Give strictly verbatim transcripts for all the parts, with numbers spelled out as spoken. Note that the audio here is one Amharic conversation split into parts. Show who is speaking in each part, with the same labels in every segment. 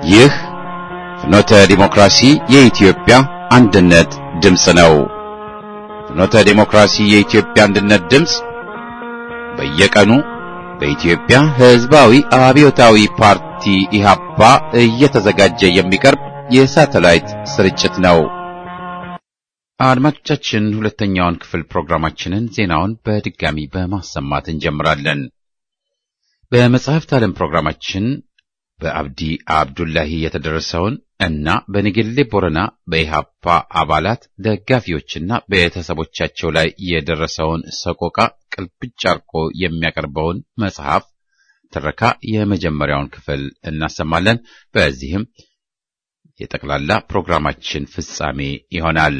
Speaker 1: ይህ ፍኖተ ዲሞክራሲ የኢትዮጵያ አንድነት ድምፅ ነው። ፍኖተ ዲሞክራሲ የኢትዮጵያ አንድነት ድምፅ በየቀኑ በኢትዮጵያ ሕዝባዊ አብዮታዊ ፓርቲ ኢህአፓ እየተዘጋጀ የሚቀርብ የሳተላይት ስርጭት ነው። አድማጮቻችን፣ ሁለተኛውን ክፍል ፕሮግራማችንን ዜናውን በድጋሚ በማሰማት እንጀምራለን። በመጽሐፍት ዓለም ፕሮግራማችን በአብዲ አብዱላሂ የተደረሰውን እና በንግሌ ቦረና በኢህአፓ አባላት ደጋፊዎችና ቤተሰቦቻቸው ላይ የደረሰውን ሰቆቃ ቅልብጭ አርቆ የሚያቀርበውን መጽሐፍ ትረካ የመጀመሪያውን ክፍል እናሰማለን። በዚህም የጠቅላላ ፕሮግራማችን ፍጻሜ ይሆናል።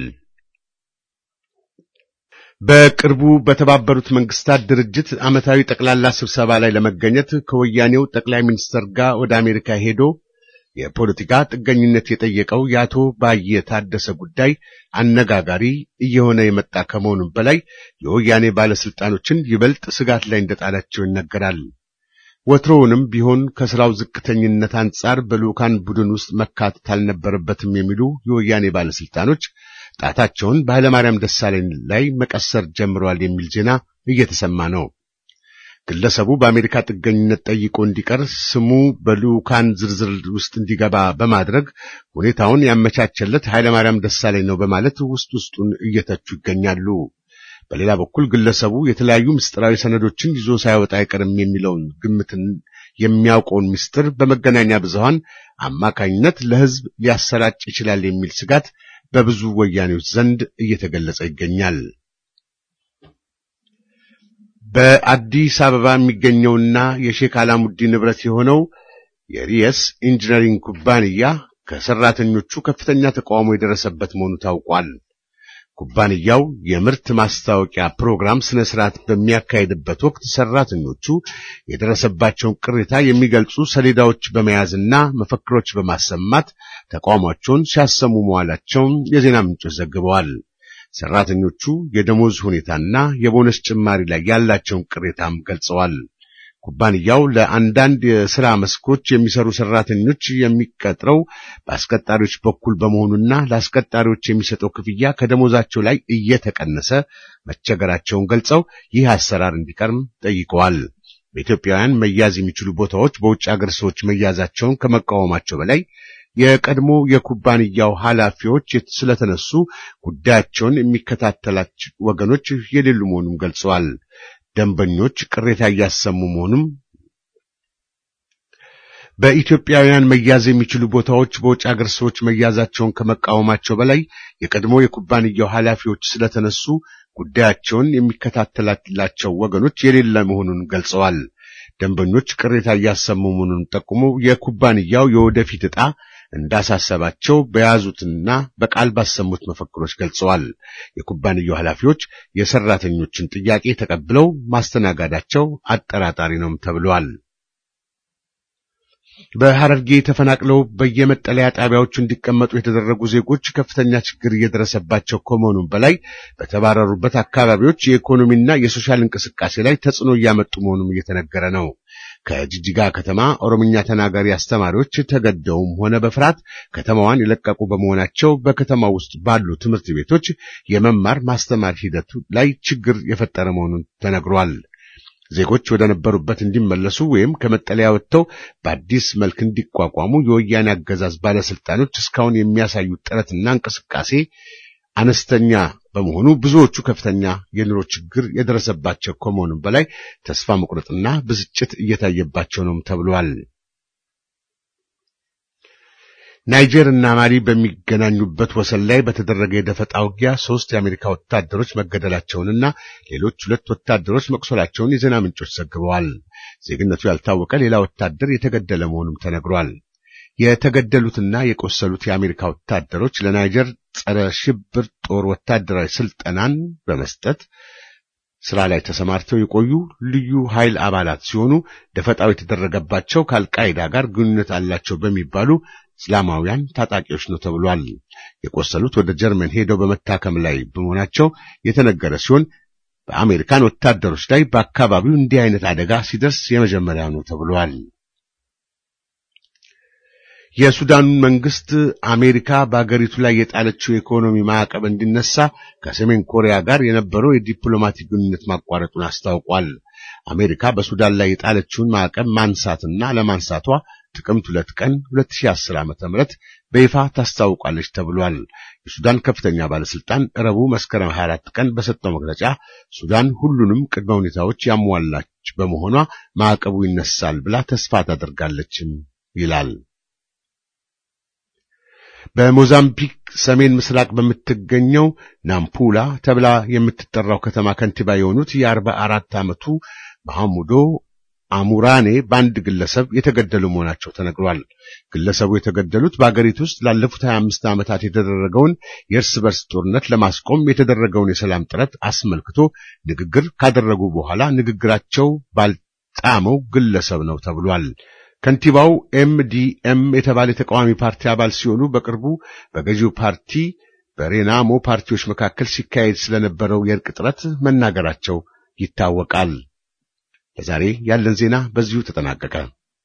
Speaker 2: በቅርቡ በተባበሩት መንግስታት ድርጅት ዓመታዊ ጠቅላላ ስብሰባ ላይ ለመገኘት ከወያኔው ጠቅላይ ሚኒስትር ጋር ወደ አሜሪካ ሄዶ የፖለቲካ ጥገኝነት የጠየቀው የአቶ ባየ ታደሰ ጉዳይ አነጋጋሪ እየሆነ የመጣ ከመሆኑም በላይ የወያኔ ባለስልጣኖችን ይበልጥ ስጋት ላይ እንደጣላቸው ይነገራል። ወትሮውንም ቢሆን ከስራው ዝቅተኝነት አንጻር በልኡካን ቡድን ውስጥ መካተት አልነበረበትም የሚሉ የወያኔ ባለስልጣኖች ጣታቸውን በኃይለማርያም ደሳለኝ ላይ መቀሰር ጀምረዋል የሚል ዜና እየተሰማ ነው። ግለሰቡ በአሜሪካ ጥገኝነት ጠይቆ እንዲቀር ስሙ በልኡካን ዝርዝር ውስጥ እንዲገባ በማድረግ ሁኔታውን ያመቻቸለት ኃይለማርያም ደሳለኝ ነው በማለት ውስጥ ውስጡን እየተቹ ይገኛሉ። በሌላ በኩል ግለሰቡ የተለያዩ ምስጢራዊ ሰነዶችን ይዞ ሳይወጣ አይቀርም የሚለውን ግምትን የሚያውቀውን ምስጢር በመገናኛ ብዙሃን አማካኝነት ለሕዝብ ሊያሰራጭ ይችላል የሚል ስጋት በብዙ ወያኔዎች ዘንድ እየተገለጸ ይገኛል። በአዲስ አበባ የሚገኘውና የሼክ አላሙዲን ንብረት የሆነው የሪየስ ኢንጂነሪንግ ኩባንያ ከሰራተኞቹ ከፍተኛ ተቃውሞ የደረሰበት መሆኑ ታውቋል። ኩባንያው የምርት ማስታወቂያ ፕሮግራም ስነ ስርዓት በሚያካሄድበት ወቅት ሰራተኞቹ የደረሰባቸውን ቅሬታ የሚገልጹ ሰሌዳዎች በመያዝና መፈክሮች በማሰማት ተቃውሟቸውን ሲያሰሙ መዋላቸውን የዜና ምንጮች ዘግበዋል። ሰራተኞቹ የደሞዝ ሁኔታና የቦነስ ጭማሪ ላይ ያላቸውን ቅሬታም ገልጸዋል። ኩባንያው ለአንዳንድ የሥራ መስኮች የሚሰሩ ሰራተኞች የሚቀጥረው በአስቀጣሪዎች በኩል በመሆኑና ለአስቀጣሪዎች የሚሰጠው ክፍያ ከደሞዛቸው ላይ እየተቀነሰ መቸገራቸውን ገልጸው ይህ አሰራር እንዲቀርም ጠይቀዋል። በኢትዮጵያውያን መያዝ የሚችሉ ቦታዎች በውጭ አገር ሰዎች መያዛቸውን ከመቃወማቸው በላይ የቀድሞ የኩባንያው ኃላፊዎች ስለተነሱ ጉዳያቸውን የሚከታተላቸው ወገኖች የሌሉ መሆኑን ገልጸዋል። ደንበኞች ቅሬታ እያሰሙ መሆኑም በኢትዮጵያውያን መያዝ የሚችሉ ቦታዎች በውጭ አገር ሰዎች መያዛቸውን ከመቃወማቸው በላይ የቀድሞ የኩባንያው ኃላፊዎች ስለተነሱ ጉዳያቸውን የሚከታተላቸው ወገኖች የሌለ መሆኑን ገልጸዋል። ደንበኞች ቅሬታ እያሰሙ መሆኑን ጠቁመው የኩባንያው የወደፊት ዕጣ እንዳሳሰባቸው በያዙትና በቃል ባሰሙት መፈክሮች ገልጸዋል። የኩባንያው ኃላፊዎች የሰራተኞችን ጥያቄ ተቀብለው ማስተናገዳቸው አጠራጣሪ ነው ተብሏል። በሐረርጌ ተፈናቅለው በየመጠለያ ጣቢያዎቹ እንዲቀመጡ የተደረጉ ዜጎች ከፍተኛ ችግር እየደረሰባቸው ከመሆኑም በላይ በተባረሩበት አካባቢዎች የኢኮኖሚና የሶሻል እንቅስቃሴ ላይ ተጽዕኖ እያመጡ መሆኑም እየተነገረ ነው። ከጅጅጋ ከተማ ኦሮምኛ ተናጋሪ አስተማሪዎች ተገደውም ሆነ በፍርሃት ከተማዋን የለቀቁ በመሆናቸው በከተማው ውስጥ ባሉ ትምህርት ቤቶች የመማር ማስተማር ሂደቱ ላይ ችግር የፈጠረ መሆኑን ተነግሯል። ዜጎች ወደ ነበሩበት እንዲመለሱ ወይም ከመጠለያ ወጥተው በአዲስ መልክ እንዲቋቋሙ የወያኔ አገዛዝ ባለስልጣኖች እስካሁን የሚያሳዩት ጥረትና እንቅስቃሴ አነስተኛ በመሆኑ ብዙዎቹ ከፍተኛ የኑሮ ችግር የደረሰባቸው ከመሆኑም በላይ ተስፋ መቁረጥና ብስጭት እየታየባቸው ነው ተብሏል። ናይጀር እና ማሊ በሚገናኙበት ወሰን ላይ በተደረገ የደፈጣ ውጊያ ሶስት የአሜሪካ ወታደሮች መገደላቸውንና ሌሎች ሁለት ወታደሮች መቁሰላቸውን የዜና ምንጮች ዘግበዋል። ዜግነቱ ያልታወቀ ሌላ ወታደር የተገደለ መሆኑም ተነግሯል። የተገደሉትና የቆሰሉት የአሜሪካ ወታደሮች ለናይጀር ጸረ ሽብር ጦር ወታደራዊ ስልጠናን በመስጠት ስራ ላይ ተሰማርተው የቆዩ ልዩ ኃይል አባላት ሲሆኑ ደፈጣው የተደረገባቸው ከአልቃይዳ ጋር ግንኙነት አላቸው በሚባሉ እስላማውያን ታጣቂዎች ነው ተብሏል። የቆሰሉት ወደ ጀርመን ሄደው በመታከም ላይ በመሆናቸው የተነገረ ሲሆን በአሜሪካን ወታደሮች ላይ በአካባቢው እንዲህ አይነት አደጋ ሲደርስ የመጀመሪያው ነው ተብሏል። የሱዳን መንግስት አሜሪካ በአገሪቱ ላይ የጣለችው የኢኮኖሚ ማዕቀብ እንዲነሳ ከሰሜን ኮሪያ ጋር የነበረው የዲፕሎማቲክ ግንኙነት ማቋረጡን አስታውቋል። አሜሪካ በሱዳን ላይ የጣለችውን ማዕቀብ ማንሳትና ለማንሳቷ ጥቅምት ሁለት ቀን ሁለት ሺህ አስር ዓመተ ምህረት በይፋ ታስታውቃለች ተብሏል። የሱዳን ከፍተኛ ባለስልጣን ረቡዕ መስከረም ሃያ አራት ቀን በሰጠው መግለጫ ሱዳን ሁሉንም ቅድመ ሁኔታዎች ያሟላች በመሆኗ ማዕቀቡ ይነሳል ብላ ተስፋ ታደርጋለችም ይላል። በሞዛምቢክ ሰሜን ምስራቅ በምትገኘው ናምፑላ ተብላ የምትጠራው ከተማ ከንቲባ የሆኑት የአርባ አራት ዓመቱ መሐሙዶ አሙራኔ በአንድ ግለሰብ የተገደሉ መሆናቸው ተነግሯል። ግለሰቡ የተገደሉት በአገሪቱ ውስጥ ላለፉት ሃያ አምስት ዓመታት የተደረገውን የእርስ በርስ ጦርነት ለማስቆም የተደረገውን የሰላም ጥረት አስመልክቶ ንግግር ካደረጉ በኋላ ንግግራቸው ባልጣመው ግለሰብ ነው ተብሏል። ከንቲባው ኤምዲኤም የተባለ የተቃዋሚ ፓርቲ አባል ሲሆኑ በቅርቡ በገዢው ፓርቲ በሬናሞ ፓርቲዎች መካከል ሲካሄድ ስለነበረው የእርቅ ጥረት መናገራቸው ይታወቃል። ለዛሬ ያለን ዜና በዚሁ ተጠናቀቀ።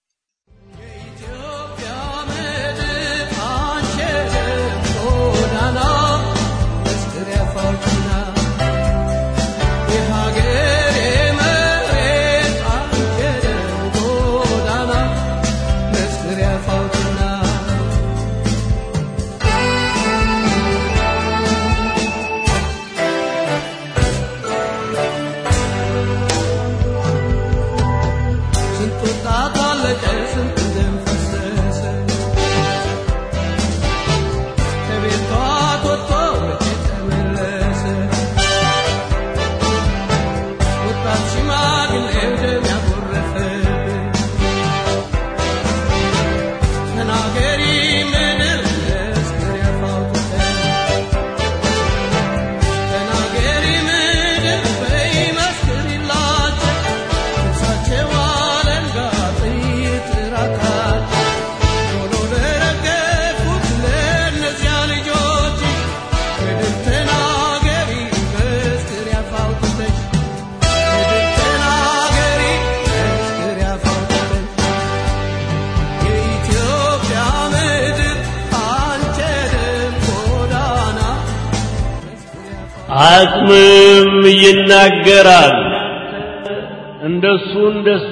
Speaker 3: አጽምም ይናገራል እንደሱ እንደሷ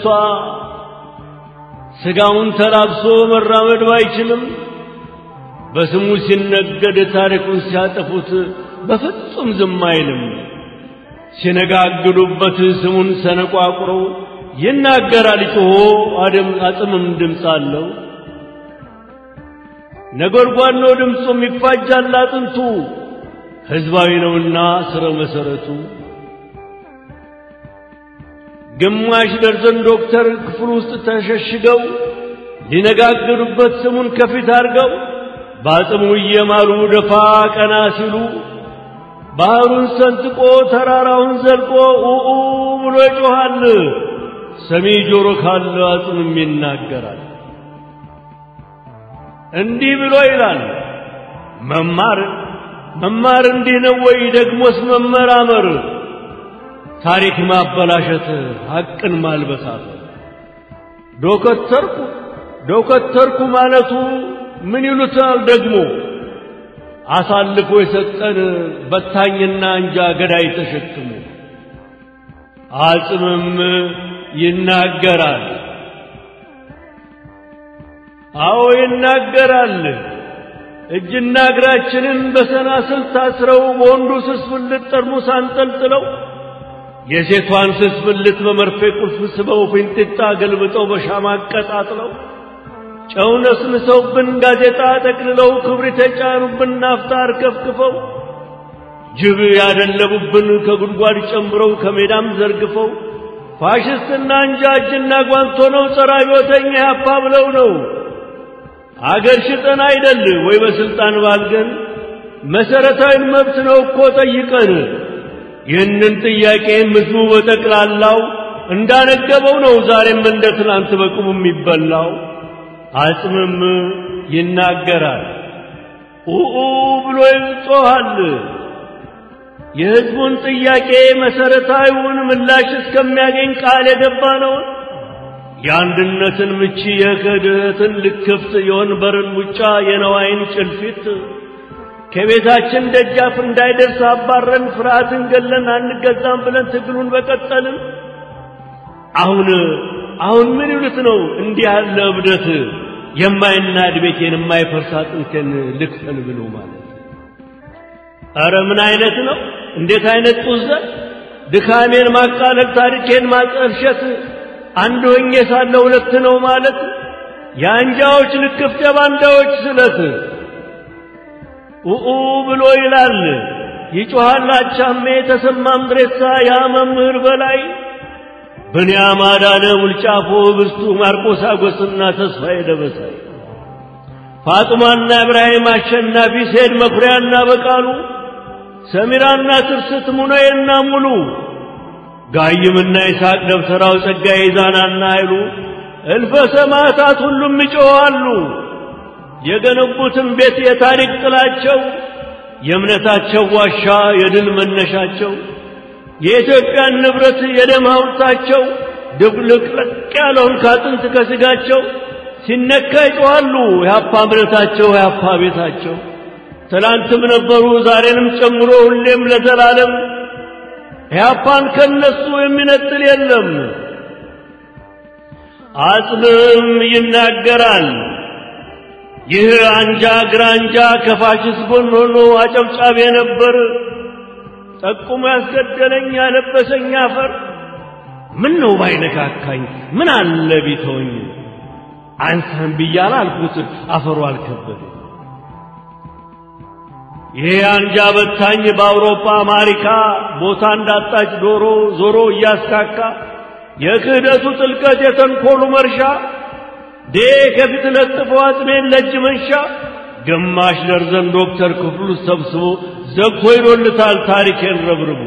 Speaker 3: ስጋውን ተላብሶ መራመድ ባይችልም በስሙ ሲነገድ ታሪኩን ሲያጠፉት በፍጹም ዝም አይልም። ሲነጋግዱበት ስሙን ሰነቋቁሮ ይናገራል ጮሆ አደም አጽምም ድምፅ አለው። ነጎድጓድ ነው ድምፁም ይፋጃል አጥንቱ ህዝባዊ ነውና ስረ መሰረቱ። ግማሽ ደርዘን ዶክተር ክፍል ውስጥ ተሸሽገው ሊነጋገሩበት ስሙን ከፊት አድርገው ባጥሙ እየማሉ ደፋ ቀና ሲሉ ባህሩን ሰንጥቆ ተራራውን ዘልቆ ኡኡ ብሎ ይጮሃል። ሰሚ ጆሮ ካለ አጽምም ይናገራል። እንዲህ ብሎ ይላል መማር መማር እንዲህ ነው ወይ ደግሞስ መመራመር ታሪክ ማበላሸት ሐቅን ማልበሳት ዶክተርኩ ዶክተርኩ ማለቱ ምን ይሉታል ደግሞ አሳልፎ የሰጠን በታኝና እንጃ ገዳይ ተሸክሞ አጽምም ይናገራል። አዎ ይናገራል። እጅና እግራችንን በሰናስል ታስረው በወንዱ ስስብልት ጠርሙስ አንጠልጥለው የሴቷን ስስብልት በመርፌ ቁልፍ ስበው ፊንጢጣ ገልብጠው በሻማ አቀጣጥለው ጨው ነስንሰውብን ጋዜጣ ጠቅልለው ክብሪት የጫኑብን ናፍጣ አርከፍክፈው ጅብ ያደለቡብን ከጉድጓድ ጨምረው ከሜዳም ዘርግፈው ፋሽስትና እንጃ እጅና ጓንቶ ነው ጸረ አብዮተኛ ያፓ ብለው ነው አገር ሽጠን አይደል ወይ በስልጣን ባልገን መሰረታዊ መብት ነው እኮ ጠይቀን ይህንን ጥያቄ ህዝቡ በጠቅላላው እንዳነገበው ነው ዛሬም እንደ ትናንት በቁም የሚበላው። አጽምም ይናገራል ኡኡ ብሎ ይጮሃል። የህዝቡን ጥያቄ መሰረታዊውን ምላሽ እስከሚያገኝ ቃል የገባ ነው። የአንድነትን ምቺ የክህደትን ልክፍት የወንበርን ሙጫ የነዋይን ጭልፊት ከቤታችን ደጃፍ እንዳይደርስ አባረን ፍርሃትን ገለን አንገዛም ብለን ትግሉን በቀጠልን። አሁን አሁን ምን ይሉት ነው እንዲህ ያለ እብደት የማይናድ ቤቴን የማይፈርስ አጥንቴን ልክፈል ብሎ ማለት? ኧረ ምን አይነት ነው? እንዴት አይነት ጡዘት! ድካሜን ማቃለል ታሪኬን ማጠልሸት አንድ ሆኜ ሳለ ሁለት ነው ማለት የአንጃዎች ልክፍት የባንዳዎች ስለት ኡኡ ብሎ ይላል ይጮሃል አቻሜ ተሰማም ድሬሳ ያ መምህር በላይ ብንያም አዳነ ሙልጫፎ ብስቱ ማርቆስ አጎስና ተስፋዬ ደበሳይ ፋጡማና ኢብራሂም አሸናፊ ሰይድ መኩሪያና በቃሉ ሰሚራና ትርስት ሙነዬና ሙሉ ጋይምና ይስሐቅ ደብተራው ጸጋዬ ዛናና ኃይሉ እልፈ ሰማዕታት ሁሉም ይጮኻሉ። የገነቡትን ቤት የታሪክ ጥላቸው የእምነታቸው ዋሻ የድል መነሻቸው የኢትዮጵያን ንብረት የደም ሐውልታቸው ድብልቅልቅ ያለውን ካጥንት ከስጋቸው ሲነካ ይጮኻሉ። ያፓ እምነታቸው ያፓ ቤታቸው ትላንትም ነበሩ ዛሬንም ጨምሮ ሁሌም ለዘላለም ያፓን ከነሱ የሚነጥል የለም። አጽምም ይናገራል ይህ አንጃ ግራንጃ ከፋሽስት ጎን ሆኖ አጨብጫቢ ነበር። ጠቁሞ ያስገደለኝ ያለበሰኝ አፈር ምን ነው ባይነካካኝ ምን አለ ቢተወኝ አንሳን ብያለ አልኩት አፈሩ አልከበደ። ይሄ አንጃ በታኝ በአውሮፓ አሜሪካ ቦታ እንዳጣች ዶሮ ዞሮ እያስካካ የክህደቱ ጥልቀት የተንኮሉ መርሻ ዴ ከፊት ለጥፎ አጥሜን ለእጅ መንሻ ግማሽ ደርዘን ዶክተር ክፍሉ ሰብስቦ ዘግቶ ይዶልታል ታሪኬን ረብርቡ።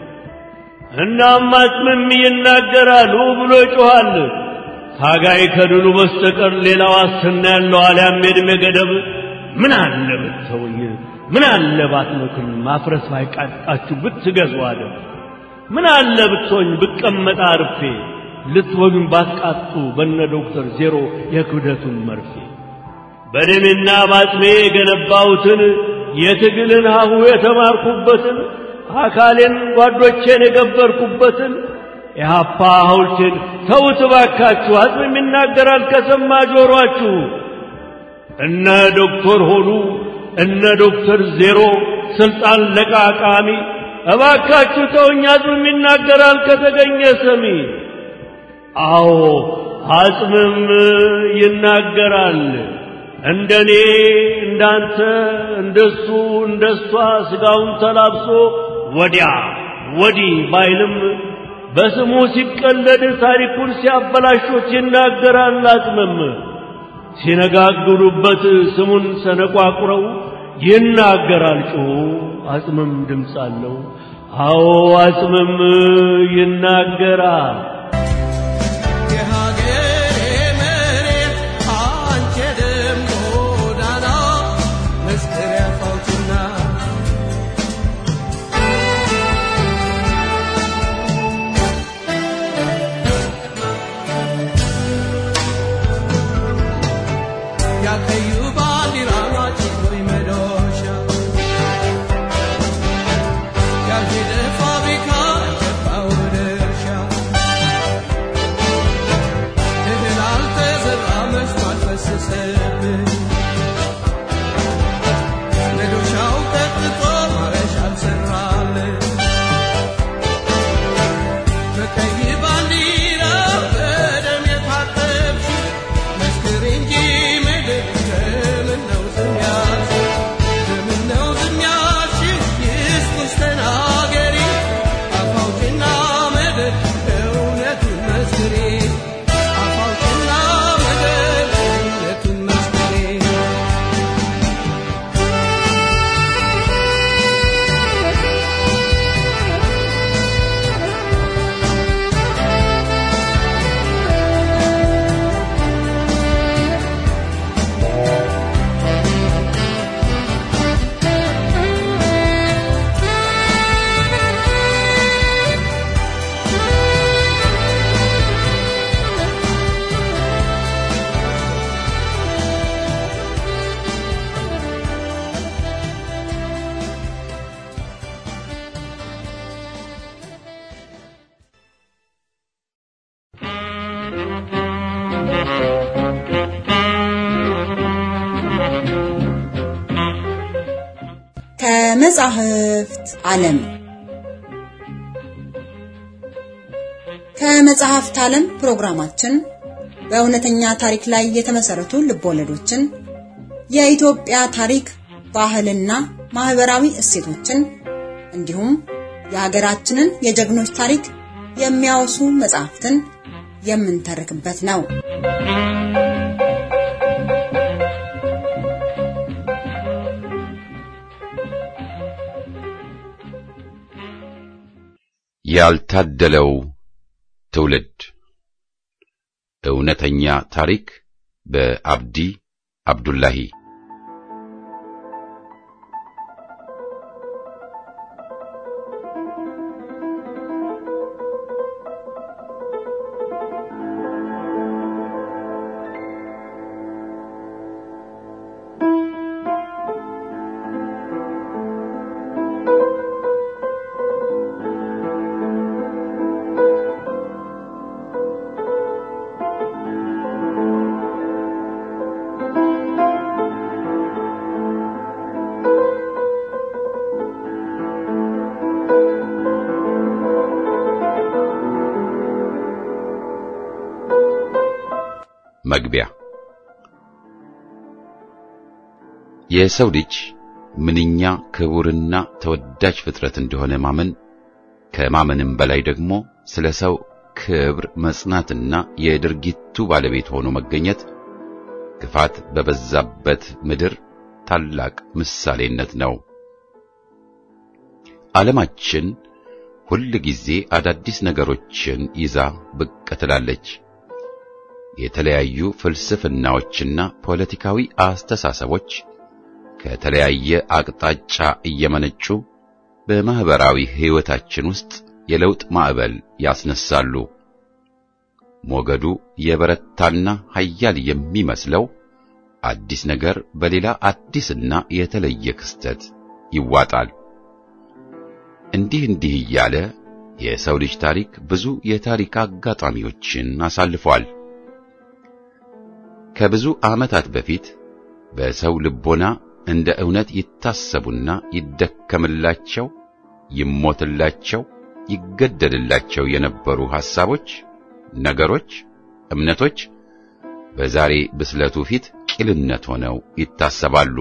Speaker 3: እናም አጽምም ይናገራል ብሎ ይጮኻል ታጋይ ከድሉ በስተቀር ሌላ ዋስትና ያለው አልያም የዕድሜ ገደብ ምን አለ ብትተውኝ ምን አለ ባትመክን ማፍረስ ባይቃጣችሁ ብትገዙ አለ ምን አለ ብትሆኝ ብቀመጥ አርፌ ልትወጉን ባትቃጡ በነ ዶክተር ዜሮ የክብደቱን መርፌ በደምና ባጥሜ የገነባሁትን የትግልን ሀሁ የተማርኩበትን አካሌን ጓዶቼን የገበርኩበትን የሀፓ ሐውልቴን ተውት ባካችሁ። አጽምም ይናገራል ከሰማ ጆሮአችሁ እነ ዶክተር ሆኑ እነ ዶክተር ዜሮ ስልጣን ለቃቃሚ እባካችሁ ተውኝ። አጽምም ይናገራል ከተገኘ ሰሚ። አዎ አጽምም ይናገራል እንደኔ እንዳንተ እንደሱ እንደሷ ስጋውን ተላብሶ ወዲያ ወዲህ ባይልም በስሙ ሲቀለድ ታሪኩን ሲያበላሹት ይናገራል። አጽምም ሲነጋግሩበት ስሙን ሰነቋቁረው ይናገራል ጮሁ። አጽምም ድምፅ አለው። አዎ አጽምም ይናገራል።
Speaker 4: Tonight ከመጻሕፍት ዓለም ከመጻሕፍት ዓለም ፕሮግራማችን በእውነተኛ ታሪክ ላይ የተመሰረቱ ልቦለዶችን፣ የኢትዮጵያ ታሪክ፣ ባህልና ማህበራዊ እሴቶችን እንዲሁም የሀገራችንን የጀግኖች ታሪክ የሚያወሱ መጻሕፍትን የምንተርክበት ነው።
Speaker 1: ያልታደለው ትውልድ እውነተኛ ታሪክ በአብዲ አብዱላሂ። መግቢያ። የሰው ልጅ ምንኛ ክቡርና ተወዳጅ ፍጥረት እንደሆነ ማመን፣ ከማመንም በላይ ደግሞ ስለ ሰው ክብር መጽናትና የድርጊቱ ባለቤት ሆኖ መገኘት ክፋት በበዛበት ምድር ታላቅ ምሳሌነት ነው። ዓለማችን ሁል ጊዜ አዳዲስ ነገሮችን ይዛ ብቅ ትላለች። የተለያዩ ፍልስፍናዎችና ፖለቲካዊ አስተሳሰቦች ከተለያየ አቅጣጫ እየመነጩ በማህበራዊ ሕይወታችን ውስጥ የለውጥ ማዕበል ያስነሳሉ። ሞገዱ የበረታና ኃያል የሚመስለው አዲስ ነገር በሌላ አዲስና የተለየ ክስተት ይዋጣል። እንዲህ እንዲህ እያለ የሰው ልጅ ታሪክ ብዙ የታሪክ አጋጣሚዎችን አሳልፏል። ከብዙ ዓመታት በፊት በሰው ልቦና እንደ እውነት ይታሰቡና ይደከምላቸው፣ ይሞትላቸው፣ ይገደልላቸው የነበሩ ሐሳቦች፣ ነገሮች፣ እምነቶች በዛሬ ብስለቱ ፊት ቂልነት ሆነው ይታሰባሉ።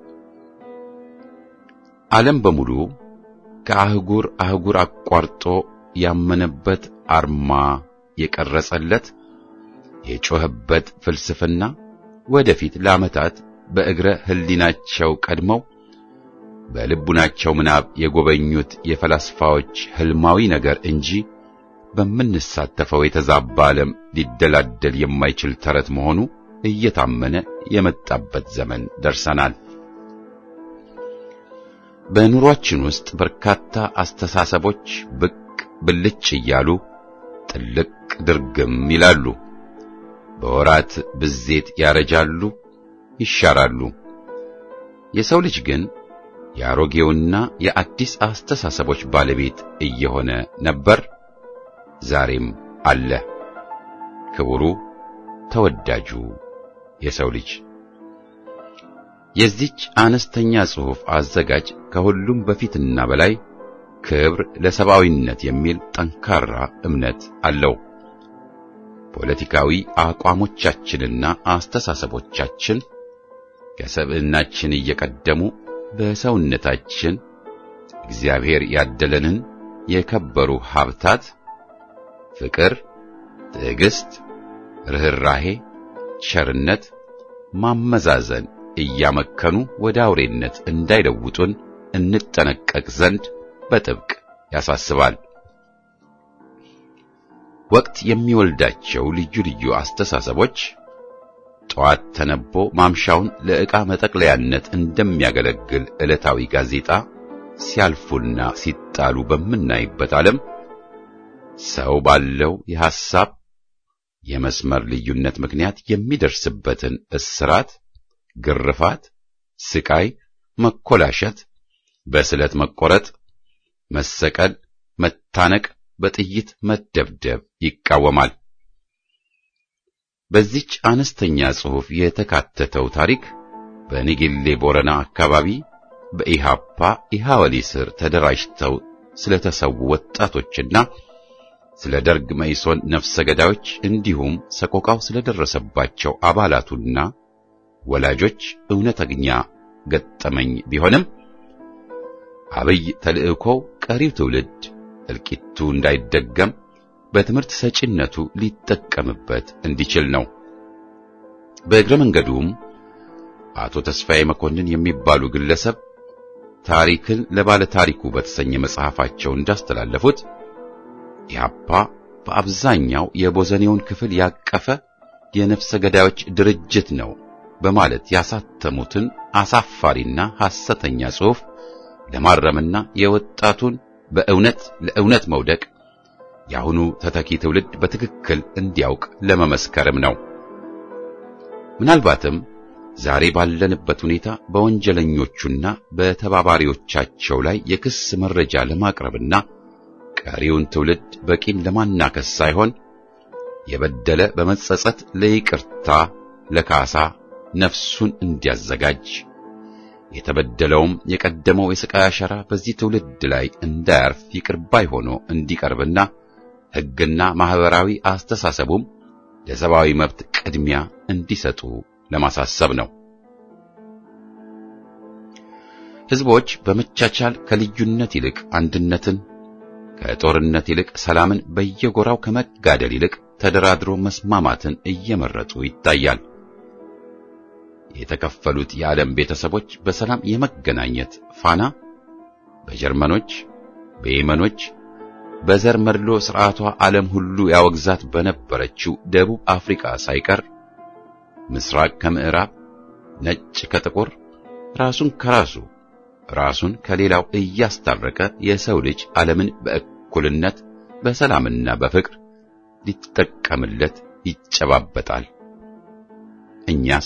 Speaker 1: ዓለም በሙሉ ከአህጉር አህጉር አቋርጦ ያመነበት አርማ የቀረጸለት የጮህበት ፍልስፍና ወደፊት ለዓመታት በእግረ ህሊናቸው ቀድመው በልቡናቸው ምናብ የጎበኙት የፈላስፋዎች ህልማዊ ነገር እንጂ በምንሳተፈው የተዛባ ዓለም ሊደላደል የማይችል ተረት መሆኑ እየታመነ የመጣበት ዘመን ደርሰናል። በኑሯችን ውስጥ በርካታ አስተሳሰቦች ብቅ ብልጭ እያሉ ጥልቅ ድርግም ይላሉ። በወራት ብዜት ያረጃሉ፣ ይሻራሉ። የሰው ልጅ ግን የአሮጌውና የአዲስ አስተሳሰቦች ባለቤት እየሆነ ነበር፣ ዛሬም አለ። ክቡሩ ተወዳጁ የሰው ልጅ። የዚች አነስተኛ ጽሑፍ አዘጋጅ ከሁሉም በፊትና በላይ ክብር ለሰብአዊነት የሚል ጠንካራ እምነት አለው። ፖለቲካዊ አቋሞቻችንና አስተሳሰቦቻችን ከሰብዕናችን እየቀደሙ በሰውነታችን እግዚአብሔር ያደለንን የከበሩ ሀብታት ፍቅር፣ ትዕግስት፣ ርህራሄ፣ ቸርነት፣ ማመዛዘን እያመከኑ ወደ አውሬነት እንዳይለውጡን እንጠነቀቅ ዘንድ በጥብቅ ያሳስባል። ወቅት የሚወልዳቸው ልዩ ልዩ አስተሳሰቦች ጠዋት ተነቦ ማምሻውን ለዕቃ መጠቅለያነት እንደሚያገለግል ዕለታዊ ጋዜጣ ሲያልፉና ሲጣሉ በምናይበት ዓለም ሰው ባለው የሐሳብ የመስመር ልዩነት ምክንያት የሚደርስበትን እስራት፣ ግርፋት፣ ስቃይ፣ መኮላሸት፣ በስለት መቆረጥ፣ መሰቀል፣ መታነቅ፣ በጥይት መደብደብ ይቃወማል። በዚች አነስተኛ ጽሑፍ የተካተተው ታሪክ በንጌሌ ቦረና አካባቢ በኢሃፓ ኢሃወሊ ስር ተደራጅተው ስለተሰዉ ወጣቶችና ስለ ደርግ መኢሶን ነፍሰ ገዳዮች እንዲሁም ሰቆቃው ስለደረሰባቸው አባላቱና ወላጆች እውነተኛ ገጠመኝ ቢሆንም አብይ ተልእኮው ቀሪው ትውልድ እልቂቱ እንዳይደገም በትምህርት ሰጪነቱ ሊጠቀምበት እንዲችል ነው። በእግረ መንገዱም አቶ ተስፋዬ መኮንን የሚባሉ ግለሰብ ታሪክን ለባለ ታሪኩ በተሰኘ መጽሐፋቸው እንዳስተላለፉት ኢህአፓ በአብዛኛው የቦዘኔውን ክፍል ያቀፈ የነፍሰ ገዳዮች ድርጅት ነው በማለት ያሳተሙትን አሳፋሪና ሐሰተኛ ጽሑፍ ለማረምና የወጣቱን በእውነት ለእውነት መውደቅ ያሁኑ ተተኪ ትውልድ በትክክል እንዲያውቅ ለመመስከርም ነው። ምናልባትም ዛሬ ባለንበት ሁኔታ በወንጀለኞቹና በተባባሪዎቻቸው ላይ የክስ መረጃ ለማቅረብና ቀሪውን ትውልድ በቂም ለማናከስ ሳይሆን የበደለ በመጸጸት ለይቅርታ ለካሳ ነፍሱን እንዲያዘጋጅ የተበደለውም የቀደመው የስቃይ አሻራ በዚህ ትውልድ ላይ እንዳያርፍ ይቅር ባይ ሆኖ እንዲቀርብና ሕግና ማህበራዊ አስተሳሰቡም ለሰብአዊ መብት ቅድሚያ እንዲሰጡ ለማሳሰብ ነው። ህዝቦች በመቻቻል ከልዩነት ይልቅ አንድነትን፣ ከጦርነት ይልቅ ሰላምን፣ በየጎራው ከመጋደል ይልቅ ተደራድሮ መስማማትን እየመረጡ ይታያል። የተከፈሉት የዓለም ቤተሰቦች በሰላም የመገናኘት ፋና በጀርመኖች፣ በየመኖች፣ በዘር መድሎ ሥርዓቷ ዓለም ሁሉ ያወግዛት በነበረችው ደቡብ አፍሪካ ሳይቀር ምስራቅ ከምዕራብ፣ ነጭ ከጥቁር፣ ራሱን ከራሱ ራሱን ከሌላው እያስታረቀ የሰው ልጅ ዓለምን በእኩልነት በሰላምና በፍቅር ሊጠቀምለት ይጨባበጣል። እኛስ?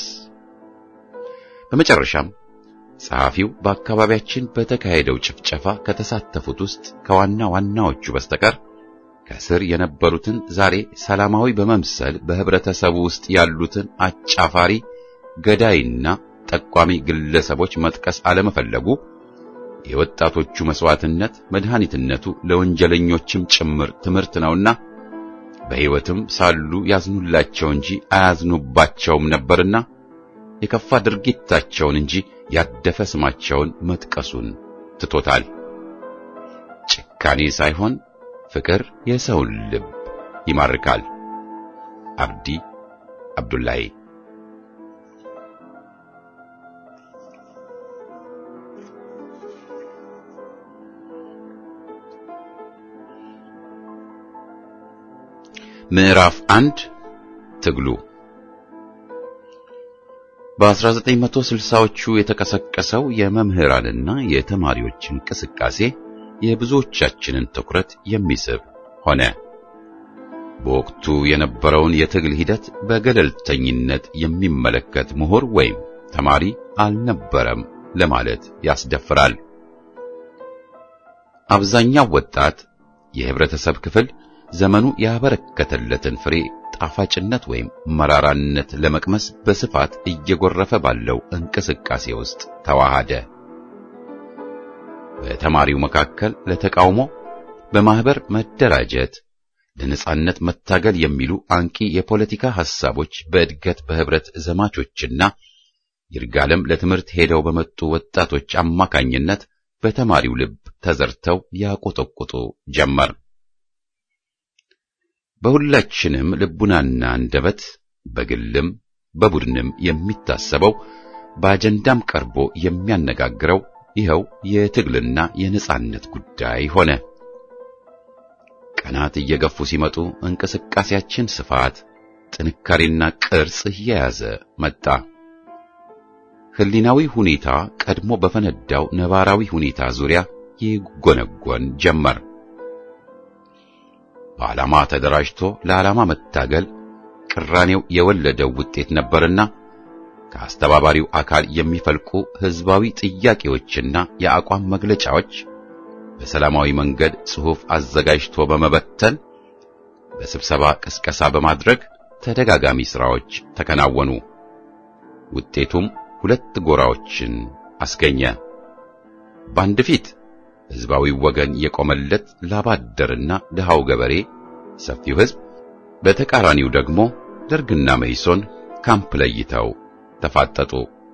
Speaker 1: በመጨረሻም ጸሐፊው በአካባቢያችን በተካሄደው ጭፍጨፋ ከተሳተፉት ውስጥ ከዋና ዋናዎቹ በስተቀር ከስር የነበሩትን ዛሬ ሰላማዊ በመምሰል በህብረተሰቡ ውስጥ ያሉትን አጫፋሪ ገዳይና ጠቋሚ ግለሰቦች መጥቀስ አለመፈለጉ የወጣቶቹ መስዋዕትነት መድኃኒትነቱ ለወንጀለኞችም ጭምር ትምህርት ነውና በሕይወትም ሳሉ ያዝኑላቸው እንጂ አያዝኑባቸውም ነበርና የከፋ ድርጊታቸውን እንጂ ያደፈ ስማቸውን መጥቀሱን ትቶታል። ጭካኔ ሳይሆን ፍቅር የሰውን ልብ ይማርካል። አብዲ አብዱላሂ። ምዕራፍ አንድ ትግሉ በ1960ዎቹ የተቀሰቀሰው የመምህራንና የተማሪዎች እንቅስቃሴ የብዙዎቻችንን ትኩረት የሚስብ ሆነ። በወቅቱ የነበረውን የትግል ሂደት በገለልተኝነት የሚመለከት ምሁር ወይም ተማሪ አልነበረም ለማለት ያስደፍራል። አብዛኛው ወጣት የህብረተሰብ ክፍል ዘመኑ ያበረከተለትን ፍሬ ጣፋጭነት ወይም መራራነት ለመቅመስ በስፋት እየጎረፈ ባለው እንቅስቃሴ ውስጥ ተዋሃደ። በተማሪው መካከል ለተቃውሞ በማህበር መደራጀት፣ ለነጻነት መታገል የሚሉ አንቂ የፖለቲካ ሐሳቦች በእድገት በህብረት ዘማቾችና ይርጋለም ለትምህርት ሄደው በመጡ ወጣቶች አማካኝነት በተማሪው ልብ ተዘርተው ያቆጠቁጡ ጀመር። በሁላችንም ልቡናና አንደበት በግልም በቡድንም የሚታሰበው በአጀንዳም ቀርቦ የሚያነጋግረው ይኸው የትግልና የነጻነት ጉዳይ ሆነ። ቀናት እየገፉ ሲመጡ እንቅስቃሴያችን ስፋት፣ ጥንካሬና ቅርጽ እየያዘ መጣ። ህሊናዊ ሁኔታ ቀድሞ በፈነዳው ነባራዊ ሁኔታ ዙሪያ ይጎነጎን ጀመር። በዓላማ ተደራጅቶ ለዓላማ መታገል ቅራኔው የወለደው ውጤት ነበርና ከአስተባባሪው አካል የሚፈልቁ ህዝባዊ ጥያቄዎችና የአቋም መግለጫዎች በሰላማዊ መንገድ ጽሑፍ አዘጋጅቶ በመበተን በስብሰባ ቅስቀሳ በማድረግ ተደጋጋሚ ሥራዎች ተከናወኑ። ውጤቱም ሁለት ጎራዎችን አስገኘ። በአንድ ፊት ሕዝባዊ ወገን የቆመለት ላባደርና ድሃው ገበሬ ሰፊው ሕዝብ፣ በተቃራኒው ደግሞ ደርግና መኢሶን ካምፕ ለይተው ተፋጠጡ።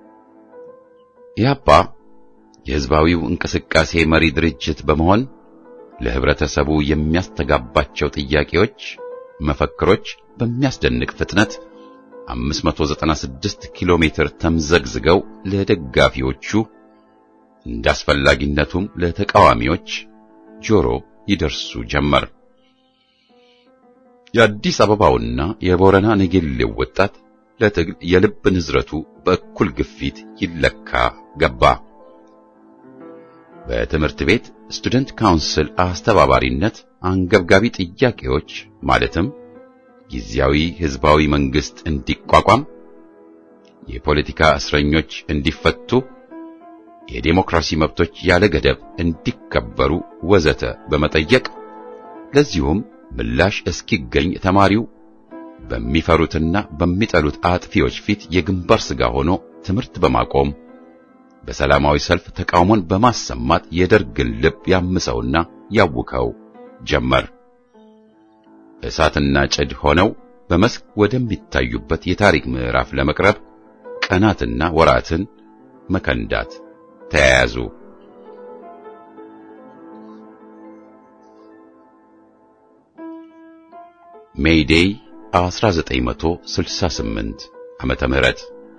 Speaker 1: ኢህአፓ የሕዝባዊው እንቅስቃሴ መሪ ድርጅት በመሆን ለህብረተሰቡ የሚያስተጋባቸው ጥያቄዎች፣ መፈክሮች በሚያስደንቅ ፍጥነት አምስት መቶ ዘጠና ስድስት ኪሎ ሜትር ተምዘግዝገው ለደጋፊዎቹ እንዳስፈላጊነቱም ለተቃዋሚዎች ጆሮ ይደርሱ ጀመር። የአዲስ አበባውና የቦረና ነገሌው ወጣት ለትግል የልብ ንዝረቱ በእኩል ግፊት ይለካ ገባ። በትምህርት ቤት ስቱደንት ካውንስል አስተባባሪነት አንገብጋቢ ጥያቄዎች ማለትም ጊዜያዊ ህዝባዊ መንግስት እንዲቋቋም፣ የፖለቲካ እስረኞች እንዲፈቱ፣ የዴሞክራሲ መብቶች ያለ ገደብ እንዲከበሩ ወዘተ በመጠየቅ ለዚሁም ምላሽ እስኪገኝ ተማሪው በሚፈሩትና በሚጠሉት አጥፊዎች ፊት የግንባር ስጋ ሆኖ ትምህርት በማቆም በሰላማዊ ሰልፍ ተቃውሞን በማሰማት የደርግን ልብ ያምሰውና ያውከው ጀመር። እሳትና ጭድ ሆነው በመስክ ወደሚታዩበት የታሪክ ምዕራፍ ለመቅረብ ቀናትና ወራትን መከንዳት ተያያዙ። ሜይዴይ አስራ ዘጠኝ መቶ ስልሳ ስምንት ዓመተ ምህረት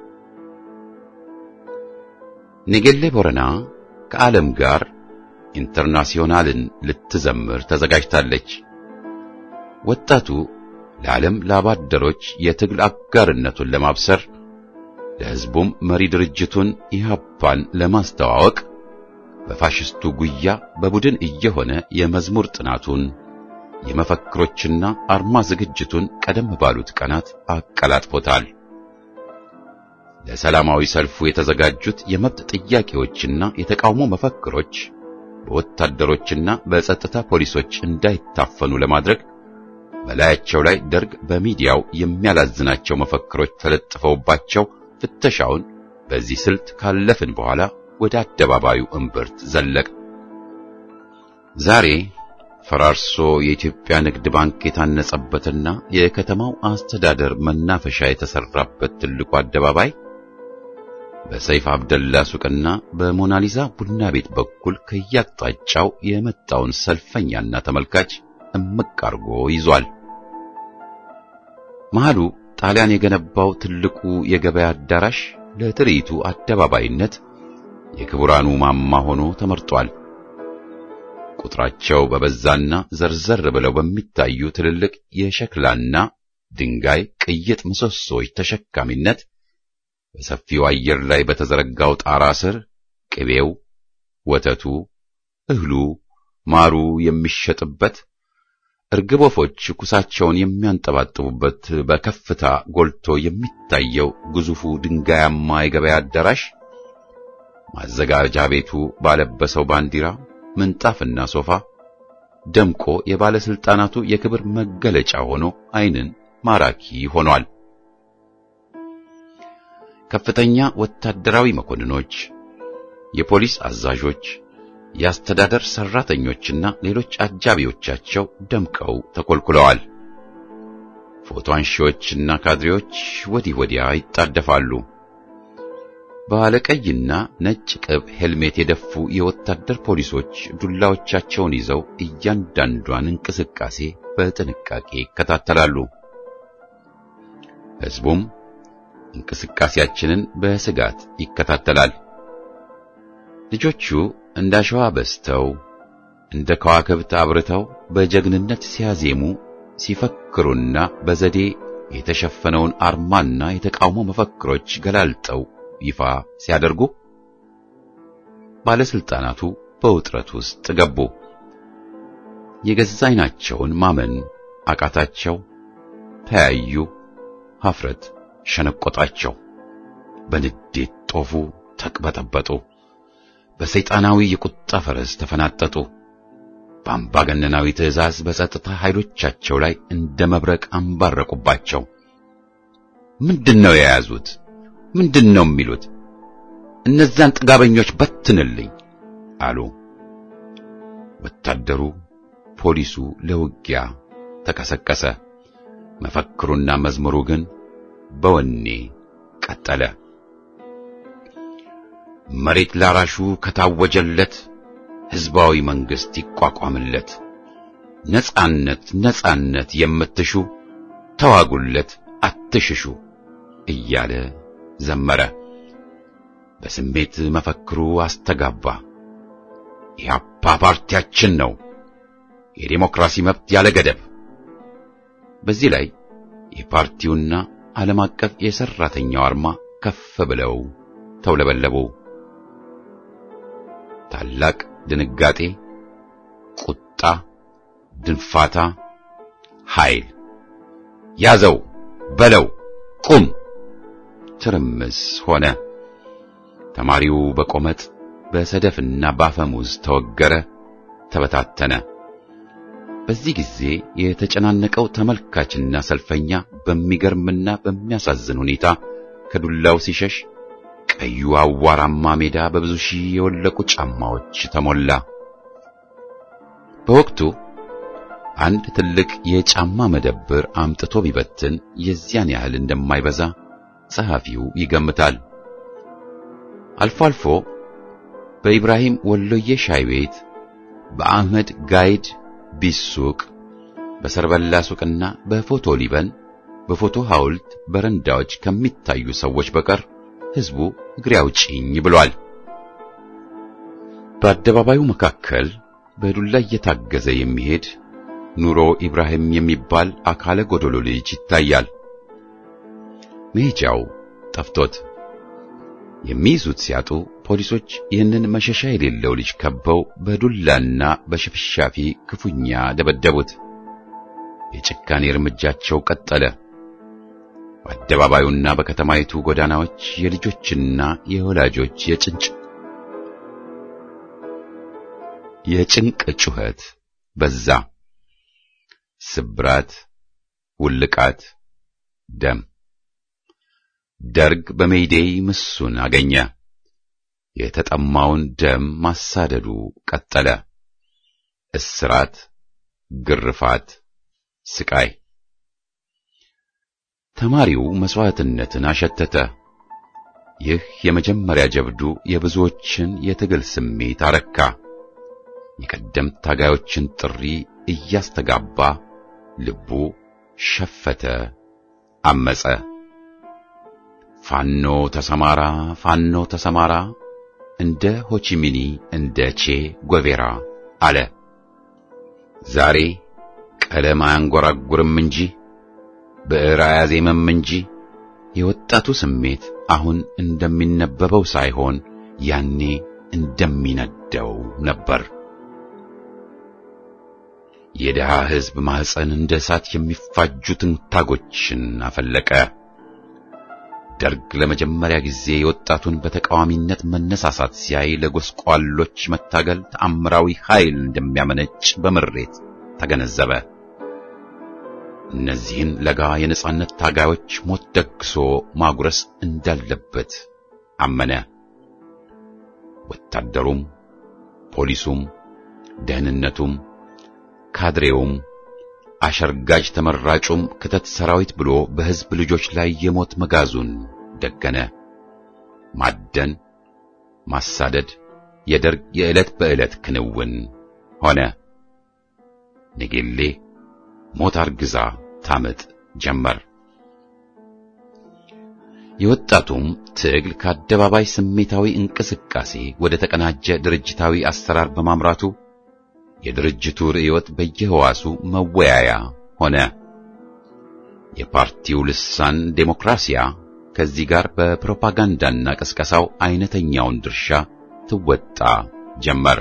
Speaker 1: ነገሌ ቦረና ከዓለም ጋር ኢንተርናሽናልን ልትዘምር ተዘጋጅታለች። ወጣቱ ለዓለም ላባደሮች የትግል አጋርነቱን ለማብሰር ለሕዝቡም መሪ ድርጅቱን ኢህአፓን ለማስተዋወቅ በፋሽስቱ ጉያ በቡድን እየሆነ የመዝሙር ጥናቱን የመፈክሮችና አርማ ዝግጅቱን ቀደም ባሉት ቀናት አቀላጥፎታል። ለሰላማዊ ሰልፉ የተዘጋጁት የመብት ጥያቄዎችና የተቃውሞ መፈክሮች በወታደሮችና በጸጥታ ፖሊሶች እንዳይታፈኑ ለማድረግ በላያቸው ላይ ደርግ በሚዲያው የሚያላዝናቸው መፈክሮች ተለጥፈውባቸው ፍተሻውን በዚህ ስልት ካለፍን በኋላ ወደ አደባባዩ እምብርት ዘለቅ። ዛሬ ፈራርሶ የኢትዮጵያ ንግድ ባንክ የታነጸበትና የከተማው አስተዳደር መናፈሻ የተሰራበት ትልቁ አደባባይ በሰይፍ አብደላ ሱቅና በሞናሊዛ ቡና ቤት በኩል ከያቅጣጫው የመጣውን ሰልፈኛና ተመልካች እምቅ አርጎ ይዟል። መሃሉ ጣሊያን የገነባው ትልቁ የገበያ አዳራሽ ለትርኢቱ አደባባይነት የክቡራኑ ማማ ሆኖ ተመርጧል። ቁጥራቸው በበዛና ዘርዘር ብለው በሚታዩ ትልልቅ የሸክላና ድንጋይ ቅይጥ ምሰሶች ተሸካሚነት በሰፊው አየር ላይ በተዘረጋው ጣራ ስር ቅቤው፣ ወተቱ፣ እህሉ፣ ማሩ የሚሸጥበት፣ እርግብ ወፎች ኩሳቸውን የሚያንጠባጥቡበት በከፍታ ጎልቶ የሚታየው ግዙፉ ድንጋያማ የገበያ አዳራሽ ማዘጋጃ ቤቱ ባለበሰው ባንዲራ ምንጣፍና ሶፋ ደምቆ የባለስልጣናቱ የክብር መገለጫ ሆኖ ዓይንን ማራኪ ሆኗል። ከፍተኛ ወታደራዊ መኮንኖች፣ የፖሊስ አዛዦች፣ የአስተዳደር ሰራተኞችና ሌሎች አጃቢዎቻቸው ደምቀው ተኮልኩለዋል። ፎቶ አንሺዎችና ካድሬዎች ወዲህ ወዲያ ይጣደፋሉ። ባለቀይና ነጭ ቅብ ሄልሜት የደፉ የወታደር ፖሊሶች ዱላዎቻቸውን ይዘው እያንዳንዷን እንቅስቃሴ በጥንቃቄ ይከታተላሉ። ሕዝቡም እንቅስቃሴያችንን በስጋት ይከታተላል። ልጆቹ እንዳሸዋ በስተው እንደ ከዋክብት አብርተው በጀግንነት ሲያዜሙ ሲፈክሩና በዘዴ የተሸፈነውን አርማና የተቃውሞ መፈክሮች ገላልጠው ይፋ ሲያደርጉ ባለስልጣናቱ በውጥረት ውስጥ ገቡ። የገዛ ዓይናቸውን ማመን አቃታቸው። ተያዩ። ሀፍረት ሸነቆጣቸው። በንዴት ጦፉ፣ ተቅበጠበጡ። በሰይጣናዊ የቁጣ ፈረስ ተፈናጠጡ። በአምባገነናዊ ትዕዛዝ በጸጥታ ኃይሎቻቸው ላይ እንደ መብረቅ አንባረቁባቸው። ምንድነው የያዙት? ምንድነው የሚሉት? እነዛን ጥጋበኞች በትንልኝ አሉ። ወታደሩ ፖሊሱ ለውጊያ ተቀሰቀሰ። መፈክሩና መዝሙሩ ግን በወኔ ቀጠለ። መሬት ላራሹ ከታወጀለት ሕዝባዊ መንግስት ይቋቋምለት፣ ነጻነት ነጻነት የምትሹ ተዋጉለት አትሽሹ እያለ ዘመረ። በስሜት መፈክሩ አስተጋባ። ኢህአፓ ፓርቲያችን ነው፣ የዲሞክራሲ መብት ያለ ገደብ። በዚህ ላይ የፓርቲውና ዓለም አቀፍ የሰራተኛው አርማ ከፍ ብለው ተውለበለቡ። ታላቅ ድንጋጤ፣ ቁጣ፣ ድንፋታ፣ ኃይል፣ ያዘው በለው ቁም ትርምስ ሆነ። ተማሪው በቆመጥ በሰደፍና ባፈሙዝ ተወገረ፣ ተበታተነ። በዚህ ጊዜ የተጨናነቀው ተመልካችና ሰልፈኛ በሚገርምና በሚያሳዝን ሁኔታ ከዱላው ሲሸሽ ቀዩ አዋራማ ሜዳ በብዙ ሺህ የወለቁ ጫማዎች ተሞላ። በወቅቱ አንድ ትልቅ የጫማ መደብር አምጥቶ ቢበትን የዚያን ያህል እንደማይበዛ ጸሐፊው ይገምታል። አልፎ አልፎ በኢብራሂም ወሎዬ ሻይ ቤት፣ በአህመድ ጋይድ ቢሱቅ፣ በሰርበላ ሱቅና በፎቶ ሊበን በፎቶ ሐውልት በረንዳዎች ከሚታዩ ሰዎች በቀር ሕዝቡ እግሬ አውጪኝ ብሏል። በአደባባዩ መካከል በዱላ እየታገዘ የሚሄድ ኑሮ ኢብራሂም የሚባል አካለ ጎዶሎ ልጅ ይታያል። መሄጃው ጠፍቶት የሚይዙት ሲያጡ ፖሊሶች ይህንን መሸሻ የሌለው ልጅ ከበው በዱላና በሽፍሻፊ ክፉኛ ደበደቡት። የጭካኔ እርምጃቸው ቀጠለ። በአደባባዩና በከተማይቱ ጎዳናዎች የልጆችና የወላጆች የጭንጭ የጭንቅ ጩኸት በዛ። ስብራት፣ ውልቃት፣ ደም። ደርግ በሜይዴይ ምሱን አገኘ። የተጠማውን ደም ማሳደዱ ቀጠለ። እስራት፣ ግርፋት፣ ስቃይ። ተማሪው መስዋዕትነትን አሸተተ። ይህ የመጀመሪያ ጀብዱ የብዙዎችን የትግል ስሜት አረካ። የቀደምት ታጋዮችን ጥሪ እያስተጋባ ልቡ ሸፈተ፣ አመጸ። ፋኖ ተሰማራ፣ ፋኖ ተሰማራ፣ እንደ ሆቺሚኒ እንደ ቼ ጎቬራ አለ። ዛሬ ቀለም አያንጎራጉርም እንጂ ብዕር አያዜምም እንጂ የወጣቱ ስሜት አሁን እንደሚነበበው ሳይሆን ያኔ እንደሚነደው ነበር። የደሃ ሕዝብ ማህፀን እንደ እሳት የሚፋጁትን ታጎችን አፈለቀ። ደርግ ለመጀመሪያ ጊዜ የወጣቱን በተቃዋሚነት መነሳሳት ሲያይ ለጎስቋሎች መታገል ተአምራዊ ኃይል እንደሚያመነጭ በምሬት ተገነዘበ። እነዚህን ለጋ የነጻነት ታጋዮች ሞት ደግሶ ማጉረስ እንዳለበት አመነ። ወታደሩም፣ ፖሊሱም፣ ደህንነቱም፣ ካድሬውም፣ አሸርጋጅ ተመራጩም ክተት ሰራዊት ብሎ በሕዝብ ልጆች ላይ የሞት መጋዙን ደገነ። ማደን፣ ማሳደድ የደርግ የዕለት በዕለት ክንውን ሆነ። ንጌሌ ሞት አርግዛ ታመጥ ጀመር። የወጣቱም ትግል ከአደባባይ ስሜታዊ እንቅስቃሴ ወደ ተቀናጀ ድርጅታዊ አሰራር በማምራቱ የድርጅቱ ርዕዮት በየህዋሱ መወያያ ሆነ። የፓርቲው ልሳን ዴሞክራሲያ ከዚህ ጋር በፕሮፓጋንዳና ቅስቀሳው አይነተኛውን ድርሻ ትወጣ ጀመር።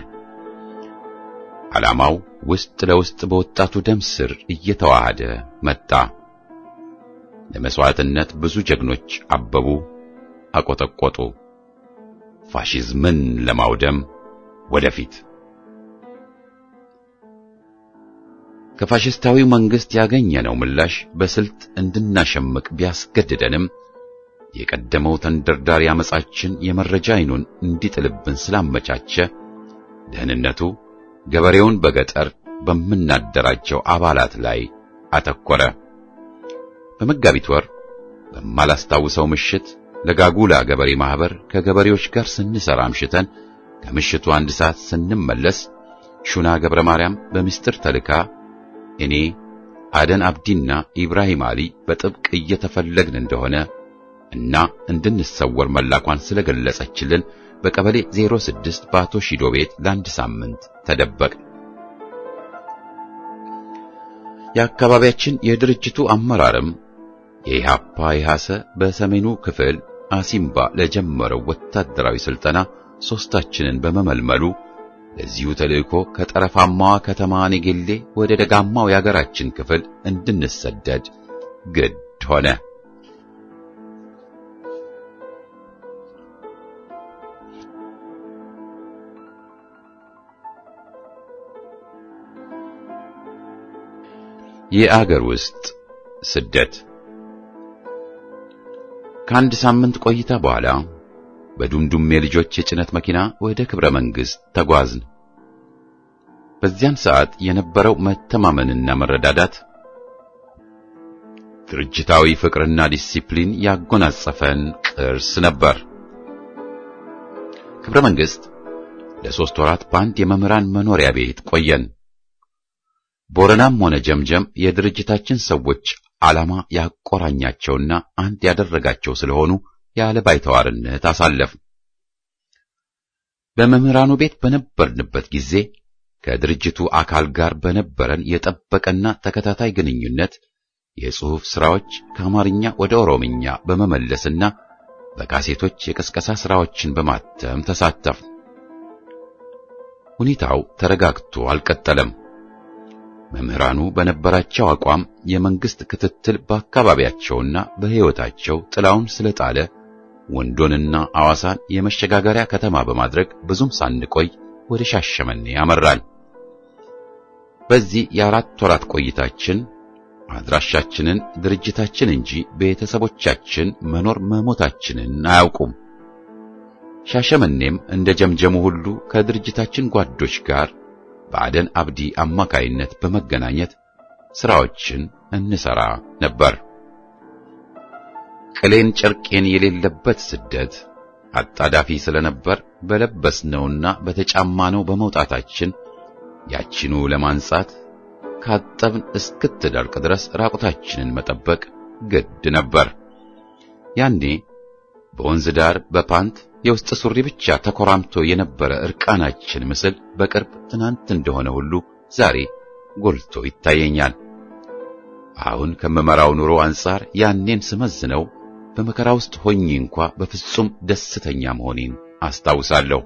Speaker 1: ዓላማው ውስጥ ለውስጥ በወጣቱ ደም ስር እየተዋሃደ መጣ። ለመስዋዕትነት ብዙ ጀግኖች አበቡ፣ አቆጠቆጡ። ፋሺዝምን ለማውደም ወደፊት። ከፋሽስታዊው መንግስት ያገኘነው ምላሽ በስልት እንድናሸምቅ ቢያስገድደንም የቀደመው ተንደርዳሪ አመጻችን የመረጃ አይኑን እንዲጥልብን ስላመቻቸ ደህንነቱ ገበሬውን በገጠር በምናደራጀው አባላት ላይ አተኮረ። በመጋቢት ወር በማላስታውሰው ምሽት ለጋጉላ ገበሬ ማህበር ከገበሬዎች ጋር ስንሰራ አምሽተን ከምሽቱ አንድ ሰዓት ስንመለስ ሹና ገብረ ማርያም በሚስጥር ተልካ እኔ አደን አብዲና ኢብራሂም አሊ በጥብቅ እየተፈለግን እንደሆነ እና እንድንሰወር መላኳን ስለገለጸችልን በቀበሌ ዜሮ ስድስት በአቶ ሺዶ ቤት ለአንድ ሳምንት ተደበቅ። የአካባቢያችን የድርጅቱ አመራርም የኢሃፓ ኢሃሰ በሰሜኑ ክፍል አሲምባ ለጀመረው ወታደራዊ ስልጠና ሶስታችንን በመመልመሉ ለዚሁ ተልእኮ ከጠረፋማዋ ከተማ ኔጌሌ ወደ ደጋማው የአገራችን ክፍል እንድንሰደድ ግድ ሆነ። የአገር ውስጥ ስደት ከአንድ ሳምንት ቆይታ በኋላ በዱምዱም የልጆች የጭነት መኪና ወደ ክብረ መንግስት ተጓዝን። በዚያን ሰዓት የነበረው መተማመንና መረዳዳት ድርጅታዊ ፍቅርና ዲሲፕሊን ያጎናጸፈን ቅርስ ነበር። ክብረ መንግስት ለሶስት ወራት በአንድ የመምህራን መኖሪያ ቤት ቆየን። ቦረናም ሆነ ጀምጀም የድርጅታችን ሰዎች ዓላማ ያቆራኛቸውና አንድ ያደረጋቸው ስለሆኑ ያለ ባይተዋርነት አሳለፍ። በመምህራኑ ቤት በነበርንበት ጊዜ ከድርጅቱ አካል ጋር በነበረን የጠበቀና ተከታታይ ግንኙነት የጽሑፍ ሥራዎች ከአማርኛ ወደ ኦሮምኛ በመመለስና በካሴቶች የቅስቀሳ ሥራዎችን በማተም ተሳተፍ። ሁኔታው ተረጋግቶ አልቀጠለም። መምህራኑ በነበራቸው አቋም የመንግስት ክትትል በአካባቢያቸውና በሕይወታቸው ጥላውን ስለጣለ ወንዶንና አዋሳን የመሸጋገሪያ ከተማ በማድረግ ብዙም ሳንቆይ ወደ ሻሸመኔ አመራን። በዚህ የአራት ወራት ቆይታችን አድራሻችንን ድርጅታችን እንጂ ቤተሰቦቻችን መኖር መሞታችንን አያውቁም። ሻሸመኔም እንደ ጀምጀሙ ሁሉ ከድርጅታችን ጓዶች ጋር በአደን አብዲ አማካይነት በመገናኘት ስራዎችን እንሰራ ነበር። ቅሌን ጨርቄን የሌለበት ስደት አጣዳፊ ስለነበር በለበስነውና በተጫማነው በመውጣታችን ያቺኑ ለማንጻት ካጠብን እስክትደርቅ ድረስ ራቁታችንን መጠበቅ ግድ ነበር። ያኔ በወንዝ ዳር በፓንት የውስጥ ሱሪ ብቻ ተኮራምቶ የነበረ እርቃናችን ምስል በቅርብ ትናንት እንደሆነ ሁሉ ዛሬ ጎልቶ ይታየኛል። አሁን ከመመራው ኑሮ አንጻር ያኔን ስመዝነው በመከራ ውስጥ ሆኜ እንኳ በፍጹም ደስተኛ መሆኔን አስታውሳለሁ።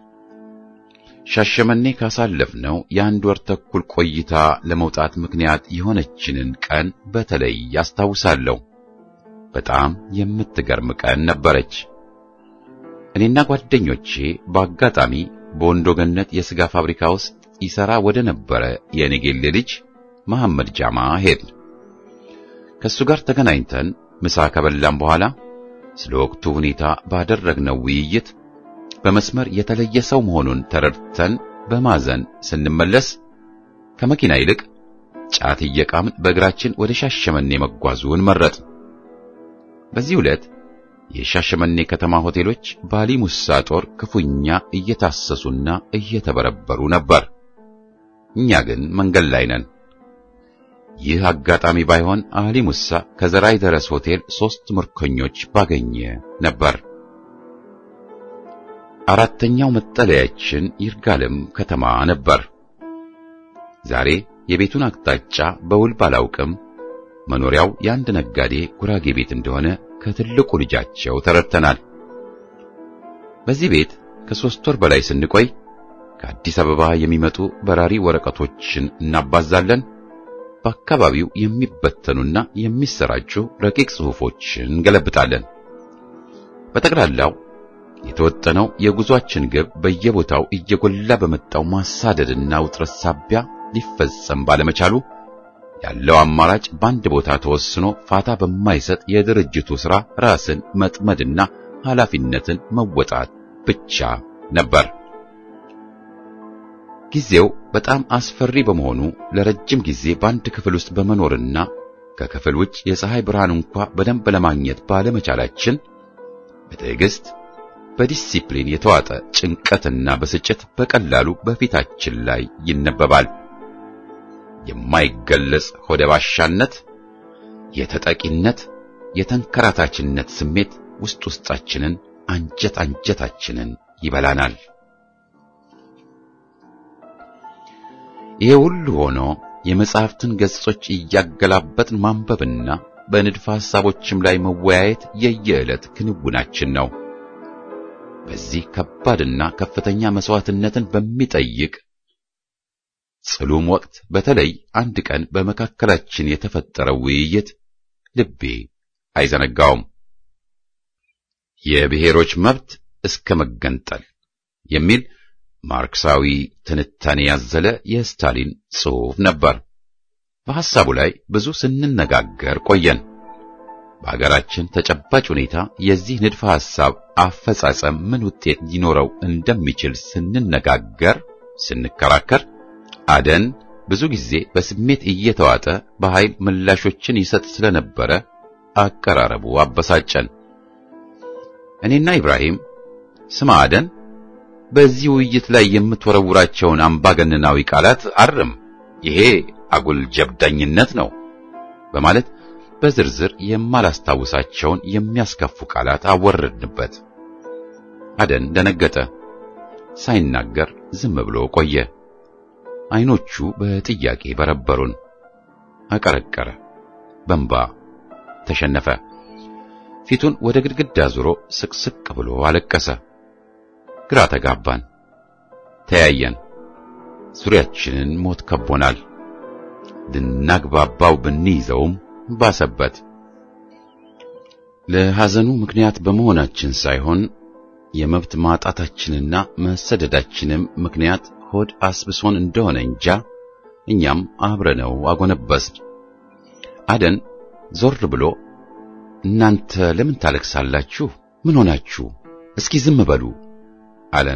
Speaker 1: ሻሸመኔ ካሳለፍነው የአንድ ወር ተኩል ቆይታ ለመውጣት ምክንያት የሆነችንን ቀን በተለይ አስታውሳለሁ። በጣም የምትገርም ቀን ነበረች። እኔና ጓደኞቼ በአጋጣሚ በወንዶ ገነት የሥጋ ፋብሪካ ውስጥ ይሰራ ወደ ነበረ የኔጌሌ ልጅ መሐመድ ጃማ ሄድን። ከሱ ጋር ተገናኝተን ምሳ ከበላን በኋላ ስለ ወቅቱ ሁኔታ ባደረግነው ውይይት በመስመር የተለየ ሰው መሆኑን ተረድተን በማዘን ስንመለስ ከመኪና ይልቅ ጫት እየቃምን በእግራችን ወደ ሻሸመኔ መጓዙን መረጥ። በዚህ ዕለት የሻሸመኔ ከተማ ሆቴሎች ባሊ ሙሳ ጦር ክፉኛ እየታሰሱና እየተበረበሩ ነበር። እኛ ግን መንገድ ላይ ነን። ይህ አጋጣሚ ባይሆን አሊ ሙሳ ከዘራይ ደረስ ሆቴል ሶስት ምርኮኞች ባገኘ ነበር። አራተኛው መጠለያችን ይርጋለም ከተማ ነበር። ዛሬ የቤቱን አቅጣጫ በውል ባላውቅም መኖሪያው የአንድ ነጋዴ ጉራጌ ቤት እንደሆነ ከትልቁ ልጃቸው ተረድተናል። በዚህ ቤት ከሶስት ወር በላይ ስንቆይ ከአዲስ አበባ የሚመጡ በራሪ ወረቀቶችን እናባዛለን። በአካባቢው የሚበተኑና የሚሰራጩ ረቂቅ ጽሑፎችን ገለብጣለን። በጠቅላላው የተወጠነው የጉዟችን ግብ በየቦታው እየጎላ በመጣው ማሳደድና ውጥረት ሳቢያ ሊፈጸም ባለመቻሉ ያለው አማራጭ በአንድ ቦታ ተወስኖ ፋታ በማይሰጥ የድርጅቱ ሥራ ራስን መጥመድና ኃላፊነትን መወጣት ብቻ ነበር። ጊዜው በጣም አስፈሪ በመሆኑ ለረጅም ጊዜ በአንድ ክፍል ውስጥ በመኖርና ከክፍል ውጭ የፀሐይ ብርሃን እንኳ በደንብ ለማግኘት ባለመቻላችን በትዕግስት በዲሲፕሊን የተዋጠ ጭንቀትና ብስጭት በቀላሉ በፊታችን ላይ ይነበባል። የማይገለጽ ሆደ ባሻነት፣ የተጠቂነት፣ የተንከራታችነት ስሜት ውስጥ ውስጣችንን አንጀት አንጀታችንን ይበላናል። ይሄ ሁሉ ሆኖ የመጽሐፍትን ገጾች እያገላበጥን ማንበብና በንድፈ ሐሳቦችም ላይ መወያየት የየዕለት ክንውናችን ነው። በዚህ ከባድና ከፍተኛ መስዋዕትነትን በሚጠይቅ ጽሉም ወቅት በተለይ አንድ ቀን በመካከላችን የተፈጠረው ውይይት ልቤ አይዘነጋውም። የብሔሮች መብት እስከ መገንጠል የሚል ማርክሳዊ ትንታኔ ያዘለ የስታሊን ጽሑፍ ነበር። በሐሳቡ ላይ ብዙ ስንነጋገር ቆየን። በአገራችን ተጨባጭ ሁኔታ የዚህ ንድፈ ሐሳብ አፈጻጸም ምን ውጤት ሊኖረው እንደሚችል ስንነጋገር ስንከራከር አደን ብዙ ጊዜ በስሜት እየተዋጠ በኃይል ምላሾችን ይሰጥ ስለነበረ አቀራረቡ አበሳጨን። እኔና ኢብራሂም ስማ አደን፣ በዚህ ውይይት ላይ የምትወረውራቸውን አምባገነናዊ ቃላት አርም፣ ይሄ አጉል ጀብዳኝነት ነው በማለት በዝርዝር የማላስታውሳቸውን የሚያስከፉ ቃላት አወረድንበት። አደን ደነገጠ። ሳይናገር ዝም ብሎ ቆየ። አይኖቹ በጥያቄ በረበሩን። አቀረቀረ። በእንባ ተሸነፈ። ፊቱን ወደ ግድግዳ ዞሮ ስቅስቅ ብሎ አለቀሰ። ግራ ተጋባን። ተያየን። ዙሪያችንን ሞት ከቦናል። ልናግባባው ብንይዘውም ባሰበት። ለሐዘኑ ምክንያት በመሆናችን ሳይሆን የመብት ማጣታችንና መሰደዳችንም ምክንያት ሆድ አስብሶን እንደሆነ እንጃ እኛም አብረነው አጎነበስን። አደን ዞር ብሎ እናንተ ለምን ታለቅሳላችሁ? ምን ሆናችሁ? እስኪ ዝም በሉ አለን።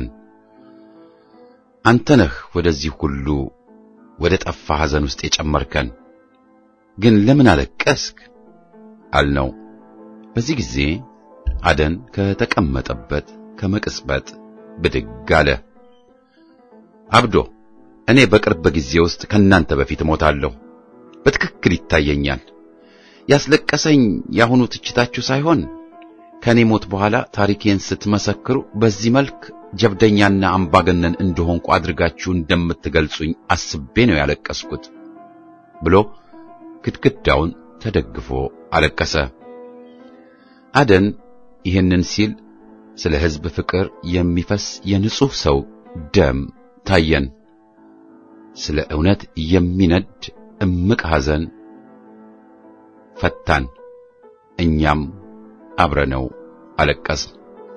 Speaker 1: አንተ ነህ ወደዚህ ሁሉ ወደ ጠፋ ሐዘን ውስጥ የጨመርከን፣ ግን ለምን አለቀስክ አልነው። በዚህ ጊዜ አደን ከተቀመጠበት ከመቅጽበት ብድግ አለ። አብዶ፣ እኔ በቅርብ ጊዜ ውስጥ ከናንተ በፊት እሞታለሁ። በትክክል ይታየኛል። ያስለቀሰኝ ያሁኑ ትችታችሁ ሳይሆን ከኔ ሞት በኋላ ታሪኬን ስትመሰክሩ በዚህ መልክ ጀብደኛና አምባገነን እንደሆንኩ አድርጋችሁ እንደምትገልጹኝ አስቤ ነው ያለቀስኩት ብሎ ግድግዳውን ተደግፎ አለቀሰ። አደን ይህንን ሲል ስለ ሕዝብ ፍቅር የሚፈስ የንጹሕ ሰው ደም ታየን። ስለ እውነት የሚነድ እምቅ ሐዘን ፈታን። እኛም አብረነው አለቀስን።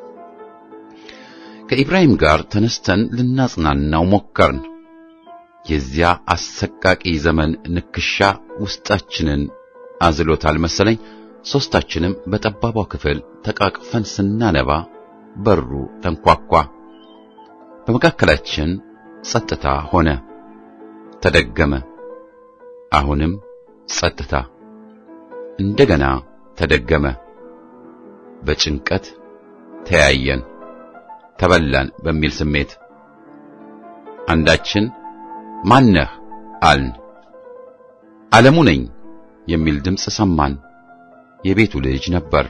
Speaker 1: ከኢብራሂም ጋር ተነስተን ልናጽናናው ሞከርን። የዚያ አሰቃቂ ዘመን ንክሻ ውስጣችንን አዝሎታል መሰለኝ። ሦስታችንም በጠባቧ ክፍል ተቃቅፈን ስናነባ በሩ ተንኳኳ። በመካከላችን ጸጥታ ሆነ። ተደገመ። አሁንም ጸጥታ። እንደገና ተደገመ። በጭንቀት ተያየን፣ ተበላን በሚል ስሜት አንዳችን ማነህ አልን። ዓለሙ ነኝ የሚል ድምፅ ሰማን። የቤቱ ልጅ ነበር።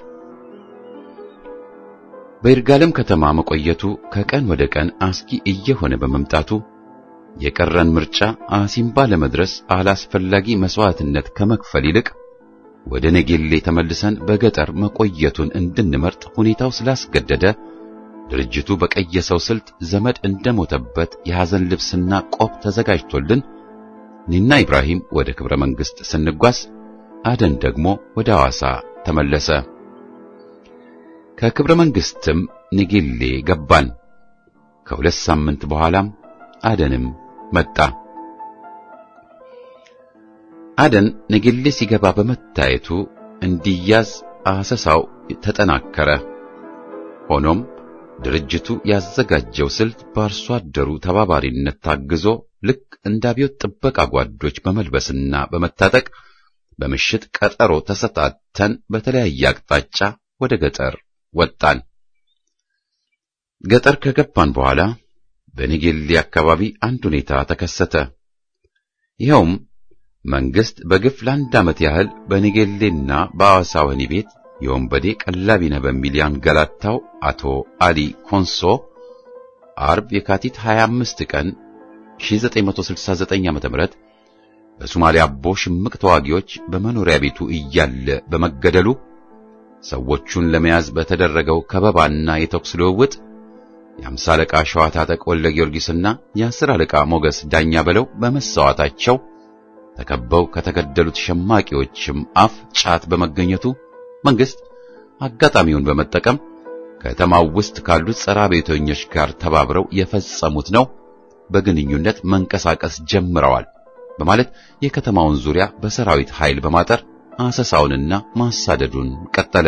Speaker 1: በይርጋለም ከተማ መቆየቱ ከቀን ወደ ቀን አስጊ እየሆነ በመምጣቱ የቀረን ምርጫ አሲምባ ለመድረስ አላስፈላጊ መስዋዕትነት ከመክፈል ይልቅ ወደ ነጌሌ ተመልሰን በገጠር መቆየቱን እንድንመርጥ ሁኔታው ስላስገደደ ድርጅቱ በቀየሰው ስልት ዘመድ እንደሞተበት የሐዘን ልብስና ቆብ ተዘጋጅቶልን እኔና ኢብራሂም ወደ ክብረ መንግሥት ስንጓዝ አደን ደግሞ ወደ ሐዋሳ ተመለሰ። ከክብረ መንግሥትም ነጌሌ ገባን። ከሁለት ሳምንት በኋላም አደንም መጣ። አደን ነጌሌ ሲገባ በመታየቱ እንዲያዝ አሰሳው ተጠናከረ። ሆኖም ድርጅቱ ያዘጋጀው ስልት በአርሶ አደሩ ተባባሪነት ታግዞ ልክ እንደ አብዮት ጥበቃ ጓዶች በመልበስና በመታጠቅ በምሽት ቀጠሮ ተሰጣተን በተለያየ አቅጣጫ ወደ ገጠር ወጣን። ገጠር ከገባን በኋላ በኔጌሌ አካባቢ አንድ ሁኔታ ተከሰተ። ይኸውም መንግስት በግፍ ለአንድ ዓመት ያህል በኔጌሌና በአዋሳ ወህኒ ቤት የወንበዴ ቀላቢ ነህ በሚል ያንገላታው አቶ አሊ ኮንሶ አርብ የካቲት ሃያ አምስት ቀን ሺህ ዘጠኝ መቶ ስልሳ ዘጠኝ ዓመተ ምህረት በሶማሊያ አቦ ሽምቅ ተዋጊዎች በመኖሪያ ቤቱ እያለ በመገደሉ ሰዎቹን ለመያዝ በተደረገው ከበባና የተኩስ ልውውጥ የአምሳ አለቃ ሸዋ ታጠቅ ወልደ ጊዮርጊስና የአስር አለቃ ሞገስ ዳኛ በለው በመሰዋታቸው ተከበው ከተገደሉት ሸማቂዎችም አፍ ጫት በመገኘቱ መንግስት አጋጣሚውን በመጠቀም ከተማው ውስጥ ካሉት ጸረ አብዮተኞች ጋር ተባብረው የፈጸሙት ነው፣ በግንኙነት መንቀሳቀስ ጀምረዋል በማለት የከተማውን ዙሪያ በሰራዊት ኃይል በማጠር አሰሳውንና ማሳደዱን ቀጠለ።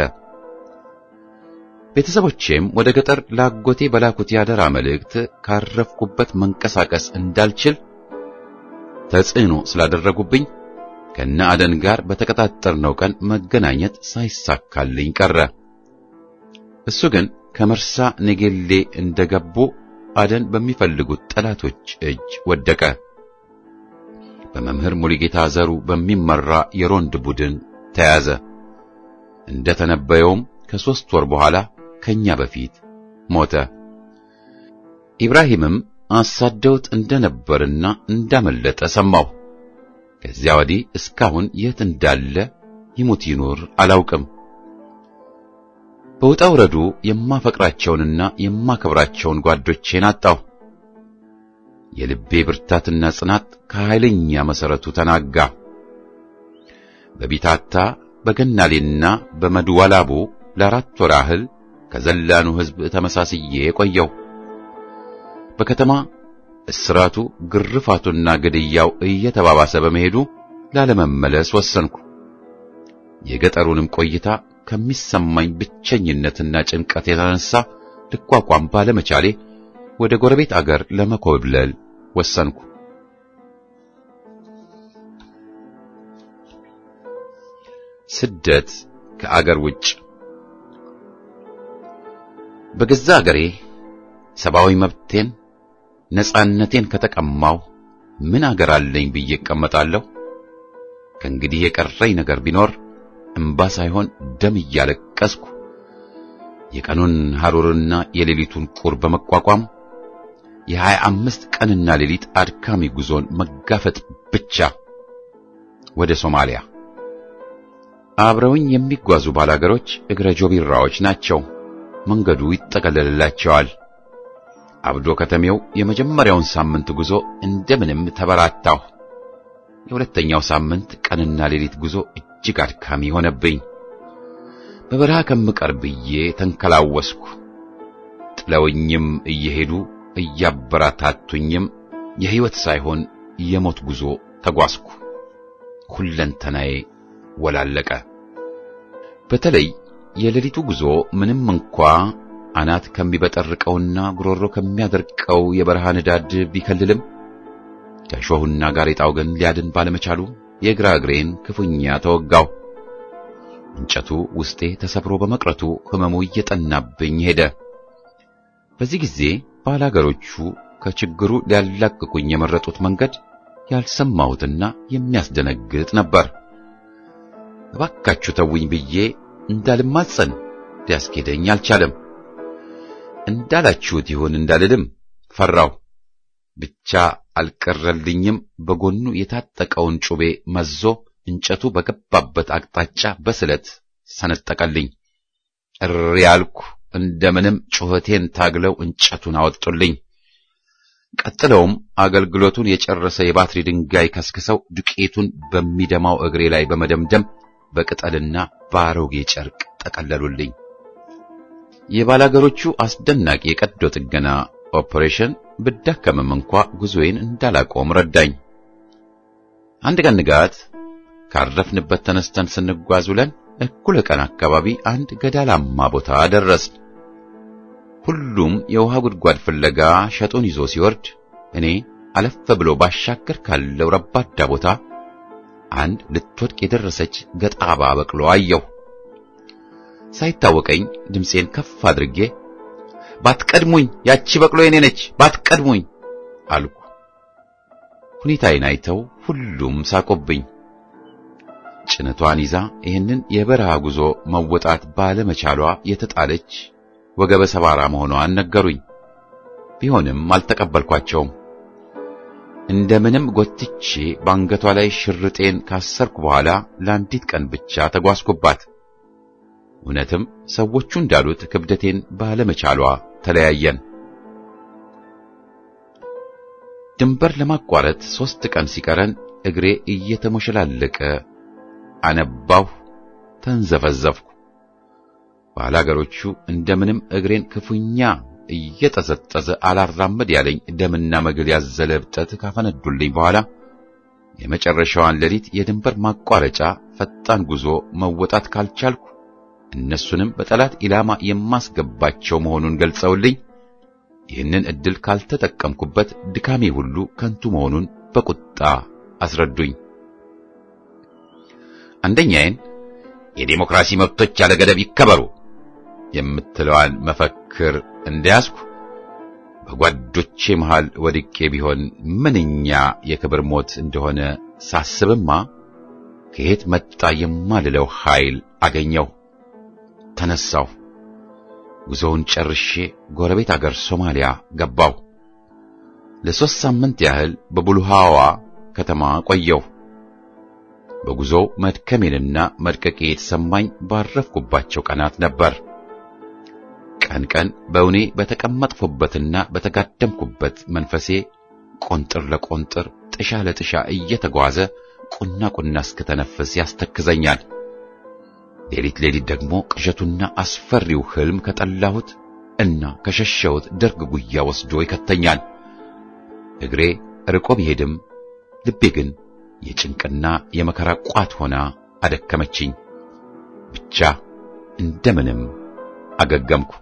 Speaker 1: ቤተሰቦቼም ወደ ገጠር ላጎቴ በላኩት ያደራ መልእክት ካረፍኩበት መንቀሳቀስ እንዳልችል ተጽዕኖ ስላደረጉብኝ ከነ አደን ጋር በተቀጣጠርነው ቀን መገናኘት ሳይሳካልኝ ቀረ። እሱ ግን ከመርሳ ኔጌሌ እንደገቡ አደን በሚፈልጉት ጠላቶች እጅ ወደቀ። በመምህር ሙሉጌታ ዘሩ በሚመራ የሮንድ ቡድን ተያዘ። እንደተነበየውም ከሶስት ወር በኋላ ከኛ በፊት ሞተ። ኢብራሂምም አሳደውት እንደነበርና እንዳመለጠ ሰማሁ። ከዚያ ወዲህ እስካሁን የት እንዳለ ይሙት ይኑር አላውቅም። በውጣ ውረዱ የማፈቅራቸውንና የማከብራቸውን ጓዶቼን አጣሁ። የልቤ ብርታትና ጽናት ከኃይለኛ መሰረቱ ተናጋ። በቢታታ በገናሌና በመድወላቡ ለአራት ወር ያህል ከዘላኑ ሕዝብ ተመሳስዬ ቆየሁ። በከተማ እስራቱ ግርፋቱና ግድያው እየተባባሰ በመሄዱ ላለመመለስ ወሰንኩ። የገጠሩንም ቆይታ ከሚሰማኝ ብቸኝነትና ጭንቀት የተነሳ ልቋቋም ባለመቻሌ ወደ ጎረቤት አገር ለመኮብለል ወሰንኩ። ስደት ከአገር ውጭ። በገዛ አገሬ ሰብአዊ መብቴን ነጻነቴን ከተቀማው ምን አገር አለኝ ብዬ እቀመጣለሁ? ከእንግዲህ የቀረኝ ነገር ቢኖር እንባ ሳይሆን ደም እያለቀስኩ የቀኑን ሐሩርና የሌሊቱን ቁር በመቋቋም የሀያ አምስት ቀንና ሌሊት አድካሚ ጉዞን መጋፈጥ ብቻ ወደ ሶማሊያ። አብረውኝ የሚጓዙ ባላገሮች እግረ ጆቢራዎች ናቸው። መንገዱ ይጠቀለልላቸዋል። አብዶ ከተሜው የመጀመሪያውን ሳምንት ጉዞ እንደምንም ተበራታሁ። የሁለተኛው ሳምንት ቀንና ሌሊት ጉዞ እጅግ አድካሚ ሆነብኝ። በበረሃ ከምቀርብዬ ተንከላወስኩ። ጥለውኝም እየሄዱ እያበራታቱኝም የሕይወት ሳይሆን የሞት ጉዞ ተጓዝኩ። ሁለንተናዬ ወላለቀ። በተለይ የሌሊቱ ጉዞ ምንም እንኳ አናት ከሚበጠርቀውና ጉሮሮ ከሚያደርቀው የበረሃ ንዳድ ቢከልልም ከሾሁና ጋሬጣው ግን ሊያድን ባለመቻሉ የግራ እግሬን ክፉኛ ተወጋው። እንጨቱ ውስጤ ተሰብሮ በመቅረቱ ህመሙ እየጠናብኝ ሄደ። በዚህ ጊዜ ባላገሮቹ ከችግሩ ሊያላቅቁኝ የመረጡት መንገድ ያልሰማሁትና የሚያስደነግጥ ነበር። እባካችሁ ተውኝ ብዬ እንዳልማጸን ሊያስኬደኝ አልቻለም። እንዳላችሁት ይሁን እንዳልልም ፈራው። ብቻ አልቀረልኝም። በጎኑ የታጠቀውን ጩቤ መዞ እንጨቱ በገባበት አቅጣጫ በስለት ሰነጠቀልኝ። እሪ ያልኩ። እንደምንም ጩኸቴን ታግለው እንጨቱን አወጡልኝ። ቀጥለውም አገልግሎቱን የጨረሰ የባትሪ ድንጋይ ከስክሰው ዱቄቱን በሚደማው እግሬ ላይ በመደምደም በቅጠልና ባሮጌ ጨርቅ ጠቀለሉልኝ። የባላገሮቹ አስደናቂ የቀዶ ጥገና ኦፕሬሽን ብዳከምም እንኳ ጉዞዬን እንዳላቆም ረዳኝ። አንድ ቀን ንጋት ካረፍንበት ተነስተን ስንጓዝ ውለን እኩለ ቀን አካባቢ አንድ ገዳላማ ቦታ ደረስን። ሁሉም የውሃ ጉድጓድ ፍለጋ ሸጡን ይዞ ሲወርድ እኔ አለፈ ብሎ ባሻገር ካለው ረባዳ ቦታ አንድ ልትወድቅ የደረሰች ገጣባ በቅሎ አየሁ። ሳይታወቀኝ ድምጼን ከፍ አድርጌ ባትቀድሙኝ፣ ያቺ በቅሎ የኔ ነች፣ ባትቀድሙኝ አልኩ። ሁኔታዬን አይተው ሁሉም ሳቆብኝ። ጭነቷን ይዛ ይህንን የበረሃ ጉዞ መወጣት ባለመቻሏ የተጣለች ወገበ ሰባራ መሆኗን ነገሩኝ። ቢሆንም አልተቀበልኳቸውም። እንደምንም ጎትቼ ባንገቷ ላይ ሽርጤን ካሰርኩ በኋላ ለአንዲት ቀን ብቻ ተጓዝኩባት። እውነትም ሰዎቹ እንዳሉት ክብደቴን ባለመቻሏ ተለያየን። ድንበር ለማቋረጥ ሦስት ቀን ሲቀረን እግሬ እየተሞሸላለቀ አነባሁ፣ ተንዘፈዘፍኩ። ባላገሮቹ እንደምንም እግሬን ክፉኛ እየጠዘጠዘ አላራመድ ያለኝ ደምና መግል ያዘለ እብጠት ካፈነዱልኝ በኋላ የመጨረሻዋን ሌሊት የድንበር ማቋረጫ ፈጣን ጉዞ መወጣት ካልቻልኩ እነሱንም በጠላት ኢላማ የማስገባቸው መሆኑን ገልጸውልኝ ይህንን እድል ካልተጠቀምኩበት ድካሜ ሁሉ ከንቱ መሆኑን በቁጣ አስረዱኝ። አንደኛዬን የዲሞክራሲ መብቶች ያለ ገደብ ይከበሩ የምትለዋን መፈክር እንደያዝኩ በጓዶቼ መሃል ወድቄ ቢሆን ምንኛ የክብር ሞት እንደሆነ ሳስብማ ከየት መጣ የማልለው ኃይል አገኘው። ተነሳሁ። ጉዞውን ጨርሼ ጎረቤት አገር ሶማሊያ ገባሁ። ለሶስት ሳምንት ያህል በቡልሃዋ ከተማ ቆየሁ። በጉዞው መድከሜንና መድቀቄ የተሰማኝ ባረፍኩባቸው ቀናት ነበር። ቀን ቀን በእውኔ በተቀመጥኩበትና በተጋደምኩበት መንፈሴ ቆንጥር ለቆንጥር ጥሻ ለጥሻ እየተጓዘ ቁና ቁና እስከተነፈስ ያስተክዘኛል። ሌሊት ሌሊት ደግሞ ቅዠቱና አስፈሪው ህልም ከጠላሁት እና ከሸሸሁት ደርግ ጉያ ወስዶ ይከተኛል። እግሬ ርቆ ቢሄድም ልቤ ግን የጭንቅና የመከራ ቋት ሆና አደከመችኝ። ብቻ እንደምንም አገገምኩ።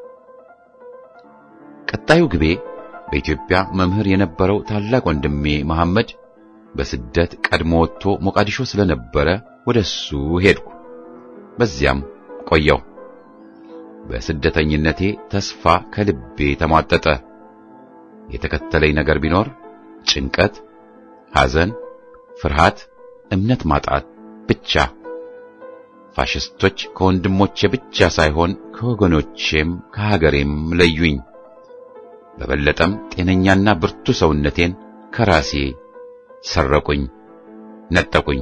Speaker 1: ቀጣዩ ግቤ በኢትዮጵያ መምህር የነበረው ታላቅ ወንድሜ መሐመድ በስደት ቀድሞ ወጥቶ ሞቃዲሾ ስለነበረ ወደሱ ሄድኩ። በዚያም ቆየሁ። በስደተኝነቴ ተስፋ ከልቤ ተሟጠጠ። የተከተለኝ ነገር ቢኖር ጭንቀት፣ ሐዘን፣ ፍርሃት፣ እምነት ማጣት ብቻ። ፋሽስቶች ከወንድሞቼ ብቻ ሳይሆን ከወገኖቼም ከሀገሬም ለዩኝ። በበለጠም ጤነኛና ብርቱ ሰውነቴን ከራሴ ሰረቁኝ፣ ነጠቁኝ።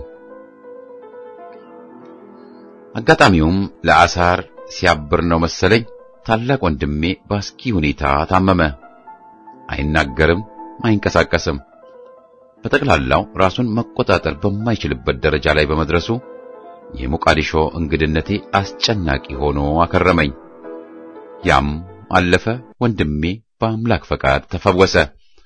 Speaker 1: አጋጣሚውም ለአሳር ሲያብር ነው መሰለኝ ታላቅ ወንድሜ በአስኪ ሁኔታ ታመመ። አይናገርም፣ አይንቀሳቀስም። በጠቅላላው ራሱን መቆጣጠር በማይችልበት ደረጃ ላይ በመድረሱ የሞቃዲሾ እንግድነቴ አስጨናቂ ሆኖ አከረመኝ። ያም አለፈ። ወንድሜ በአምላክ ፈቃድ ተፈወሰ።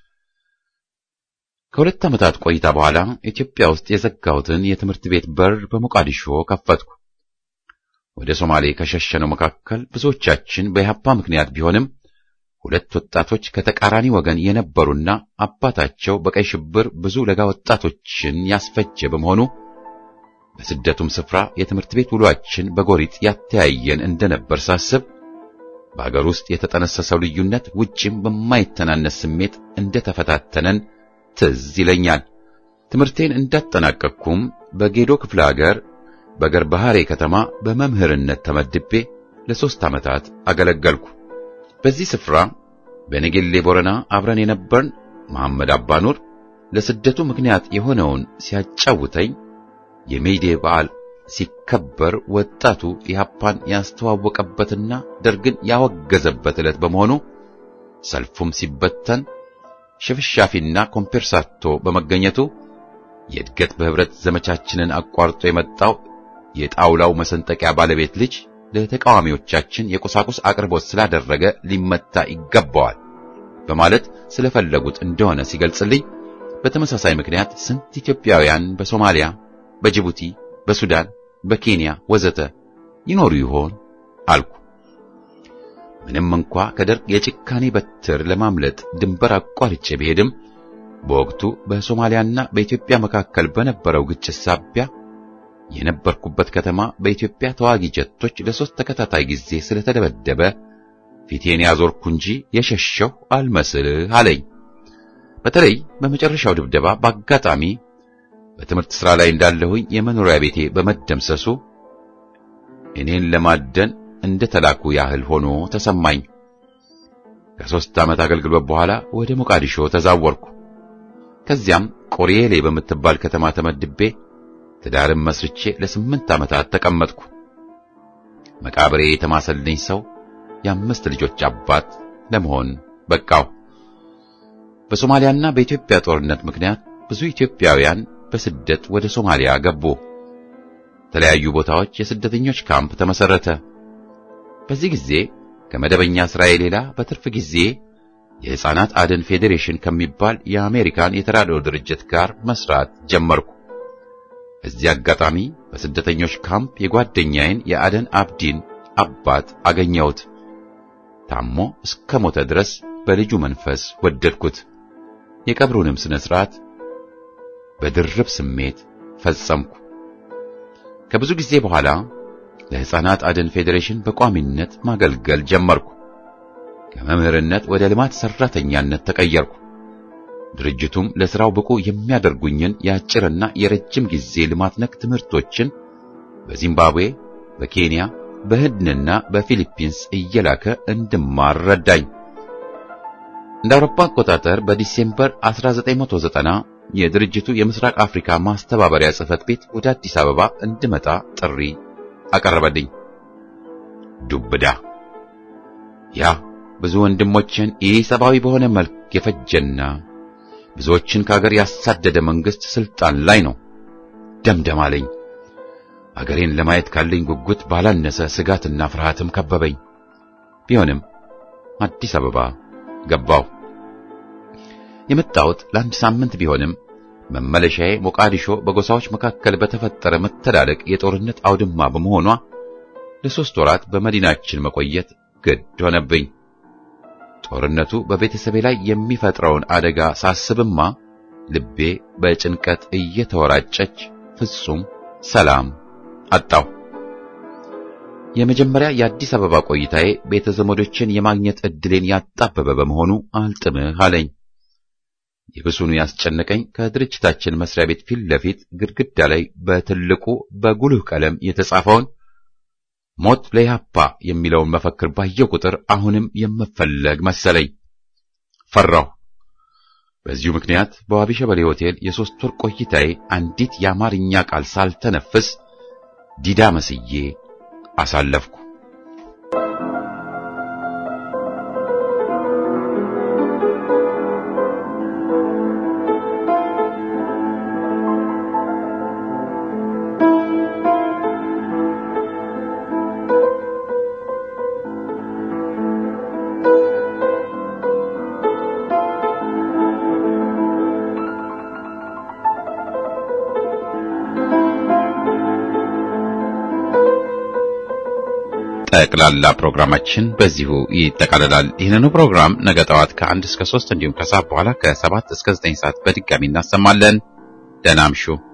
Speaker 1: ከሁለት ዓመታት ቆይታ በኋላ ኢትዮጵያ ውስጥ የዘጋሁትን የትምህርት ቤት በር በሞቃዲሾ ከፈትኩ። ወደ ሶማሌ ከሸሸነው መካከል ብዙዎቻችን በኢህአፓ ምክንያት ቢሆንም ሁለት ወጣቶች ከተቃራኒ ወገን የነበሩና አባታቸው በቀይ ሽብር ብዙ ለጋ ወጣቶችን ያስፈጀ በመሆኑ በስደቱም ስፍራ የትምህርት ቤት ውሏችን በጎሪጥ ያተያየን እንደነበር ሳስብ በአገር ውስጥ የተጠነሰሰው ልዩነት ውጭም በማይተናነስ ስሜት እንደተፈታተነን ትዝ ይለኛል። ትምህርቴን እንዳጠናቀቅኩም በጌዶ ክፍለ ሀገር በገርባሃሬ ከተማ በመምህርነት ተመድቤ ለሶስት ዓመታት አገለገልኩ። በዚህ ስፍራ በነገሌ ቦረና አብረን የነበርን መሐመድ አባኑር ለስደቱ ምክንያት የሆነውን ሲያጫውተኝ የሜይዴ በዓል ሲከበር ወጣቱ ኢህአፓን ያስተዋወቀበትና ደርግን ያወገዘበት ዕለት በመሆኑ ሰልፉም ሲበተን ሽፍሻፊና ኮምፐርሳቶ በመገኘቱ የእድገት በህብረት ዘመቻችንን አቋርጦ የመጣው የጣውላው መሰንጠቂያ ባለቤት ልጅ ለተቃዋሚዎቻችን የቁሳቁስ አቅርቦት ስላደረገ ሊመታ ይገባዋል በማለት ስለፈለጉት እንደሆነ ሲገልጽልኝ፣ በተመሳሳይ ምክንያት ስንት ኢትዮጵያውያን በሶማሊያ፣ በጅቡቲ፣ በሱዳን፣ በኬንያ ወዘተ ይኖሩ ይሆን አልኩ። ምንም እንኳ ከደርግ የጭካኔ በትር ለማምለጥ ድንበር አቋርጬ ብሄድም በወቅቱ በሶማሊያና በኢትዮጵያ መካከል በነበረው ግጭት ሳቢያ የነበርኩበት ከተማ በኢትዮጵያ ተዋጊ ጀቶች ለሶስት ተከታታይ ጊዜ ስለተደበደበ ፊቴን ያዞርኩ እንጂ የሸሸው አልመስልህ አለኝ። በተለይ በመጨረሻው ድብደባ በአጋጣሚ በትምህርት ሥራ ላይ እንዳለሁኝ የመኖሪያ ቤቴ በመደምሰሱ እኔን ለማደን እንደተላኩ ያህል ሆኖ ተሰማኝ። ከሦስት ዓመት አገልግሎት በኋላ ወደ ሞቃዲሾ ተዛወርኩ። ከዚያም ቆሪዬሌ በምትባል ከተማ ተመድቤ ትዳርም መስርቼ ለስምንት ዓመታት ተቀመጥኩ። መቃብሬ የተማሰልኝ ሰው የአምስት ልጆች አባት ለመሆን በቃው። በሶማሊያና በኢትዮጵያ ጦርነት ምክንያት ብዙ ኢትዮጵያውያን በስደት ወደ ሶማሊያ ገቡ። የተለያዩ ቦታዎች የስደተኞች ካምፕ ተመሰረተ። በዚህ ጊዜ ከመደበኛ ስራዬ ሌላ በትርፍ ጊዜ የሕፃናት አድን ፌዴሬሽን ከሚባል የአሜሪካን የተራድኦ ድርጅት ጋር መስራት ጀመርኩ። በዚህ አጋጣሚ በስደተኞች ካምፕ የጓደኛዬን የአደን አብዲን አባት አገኘሁት። ታሞ እስከ ሞተ ድረስ በልጁ መንፈስ ወደድኩት። የቀብሩንም ስነ ስርዓት በድርብ ስሜት ፈጸምኩ። ከብዙ ጊዜ በኋላ ለሕፃናት አድን ፌዴሬሽን በቋሚነት ማገልገል ጀመርኩ። ከመምህርነት ወደ ልማት ሰራተኛነት ተቀየርኩ። ድርጅቱም ለሥራው ብቁ የሚያደርጉኝን የአጭርና የረጅም ጊዜ ልማት ነክ ትምህርቶችን በዚምባብዌ፣ በኬንያ፣ በህንድና በፊሊፒንስ እየላከ እንድማር ረዳኝ። እንደ አውሮፓ አቆጣጠር በዲሴምበር አስራ ዘጠኝ መቶ ዘጠና የድርጅቱ የምስራቅ አፍሪካ ማስተባበሪያ ጽሕፈት ቤት ወደ አዲስ አበባ እንድመጣ ጥሪ አቀረበልኝ። ዱብዳ ያ ብዙ ወንድሞችን ኢሰብአዊ በሆነ መልክ የፈጀና ብዙዎችን ከሀገር ያሳደደ መንግስት ስልጣን ላይ ነው። ደምደም አለኝ። አገሬን ለማየት ካለኝ ጉጉት ባላነሰ ስጋትና ፍርሃትም ከበበኝ። ቢሆንም አዲስ አበባ ገባሁ። የመጣሁት ለአንድ ሳምንት ቢሆንም መመለሻዬ ሞቃዲሾ በጎሳዎች መካከል በተፈጠረ መተላለቅ የጦርነት አውድማ በመሆኗ ለሶስት ወራት በመዲናችን መቆየት ግድ ሆነብኝ። ጦርነቱ በቤተሰቤ ላይ የሚፈጥረውን አደጋ ሳስብማ ልቤ በጭንቀት እየተወራጨች ፍጹም ሰላም አጣሁ። የመጀመሪያ የአዲስ አበባ ቆይታዬ ቤተ ዘመዶችን የማግኘት ዕድሌን ያጣበበ በመሆኑ አልጥምህ አለኝ። ይብሱኑ ያስጨነቀኝ ከድርጅታችን መስሪያ ቤት ፊት ለፊት ግድግዳ ላይ በትልቁ በጉልህ ቀለም የተጻፈውን ሞት ለኢህአፓ የሚለውን መፈክር ባየው ቁጥር አሁንም የምፈለግ መሰለኝ። ፈራሁ። በዚሁ ምክንያት በዋቢ ሸበሌ ሆቴል የሶስት ወር ቆይታዬ አንዲት የአማርኛ ቃል ሳልተነፍስ ዲዳ መስዬ አሳለፍኩ። ጠቅላላ ፕሮግራማችን በዚሁ ይጠቃልላል። ይህንኑ ፕሮግራም ነገ ጠዋት ከአንድ እስከ ሶስት እንዲሁም ከሰዓት በኋላ ከሰባት እስከ ዘጠኝ ሰዓት በድጋሚ እናሰማለን። ደህና እምሹ።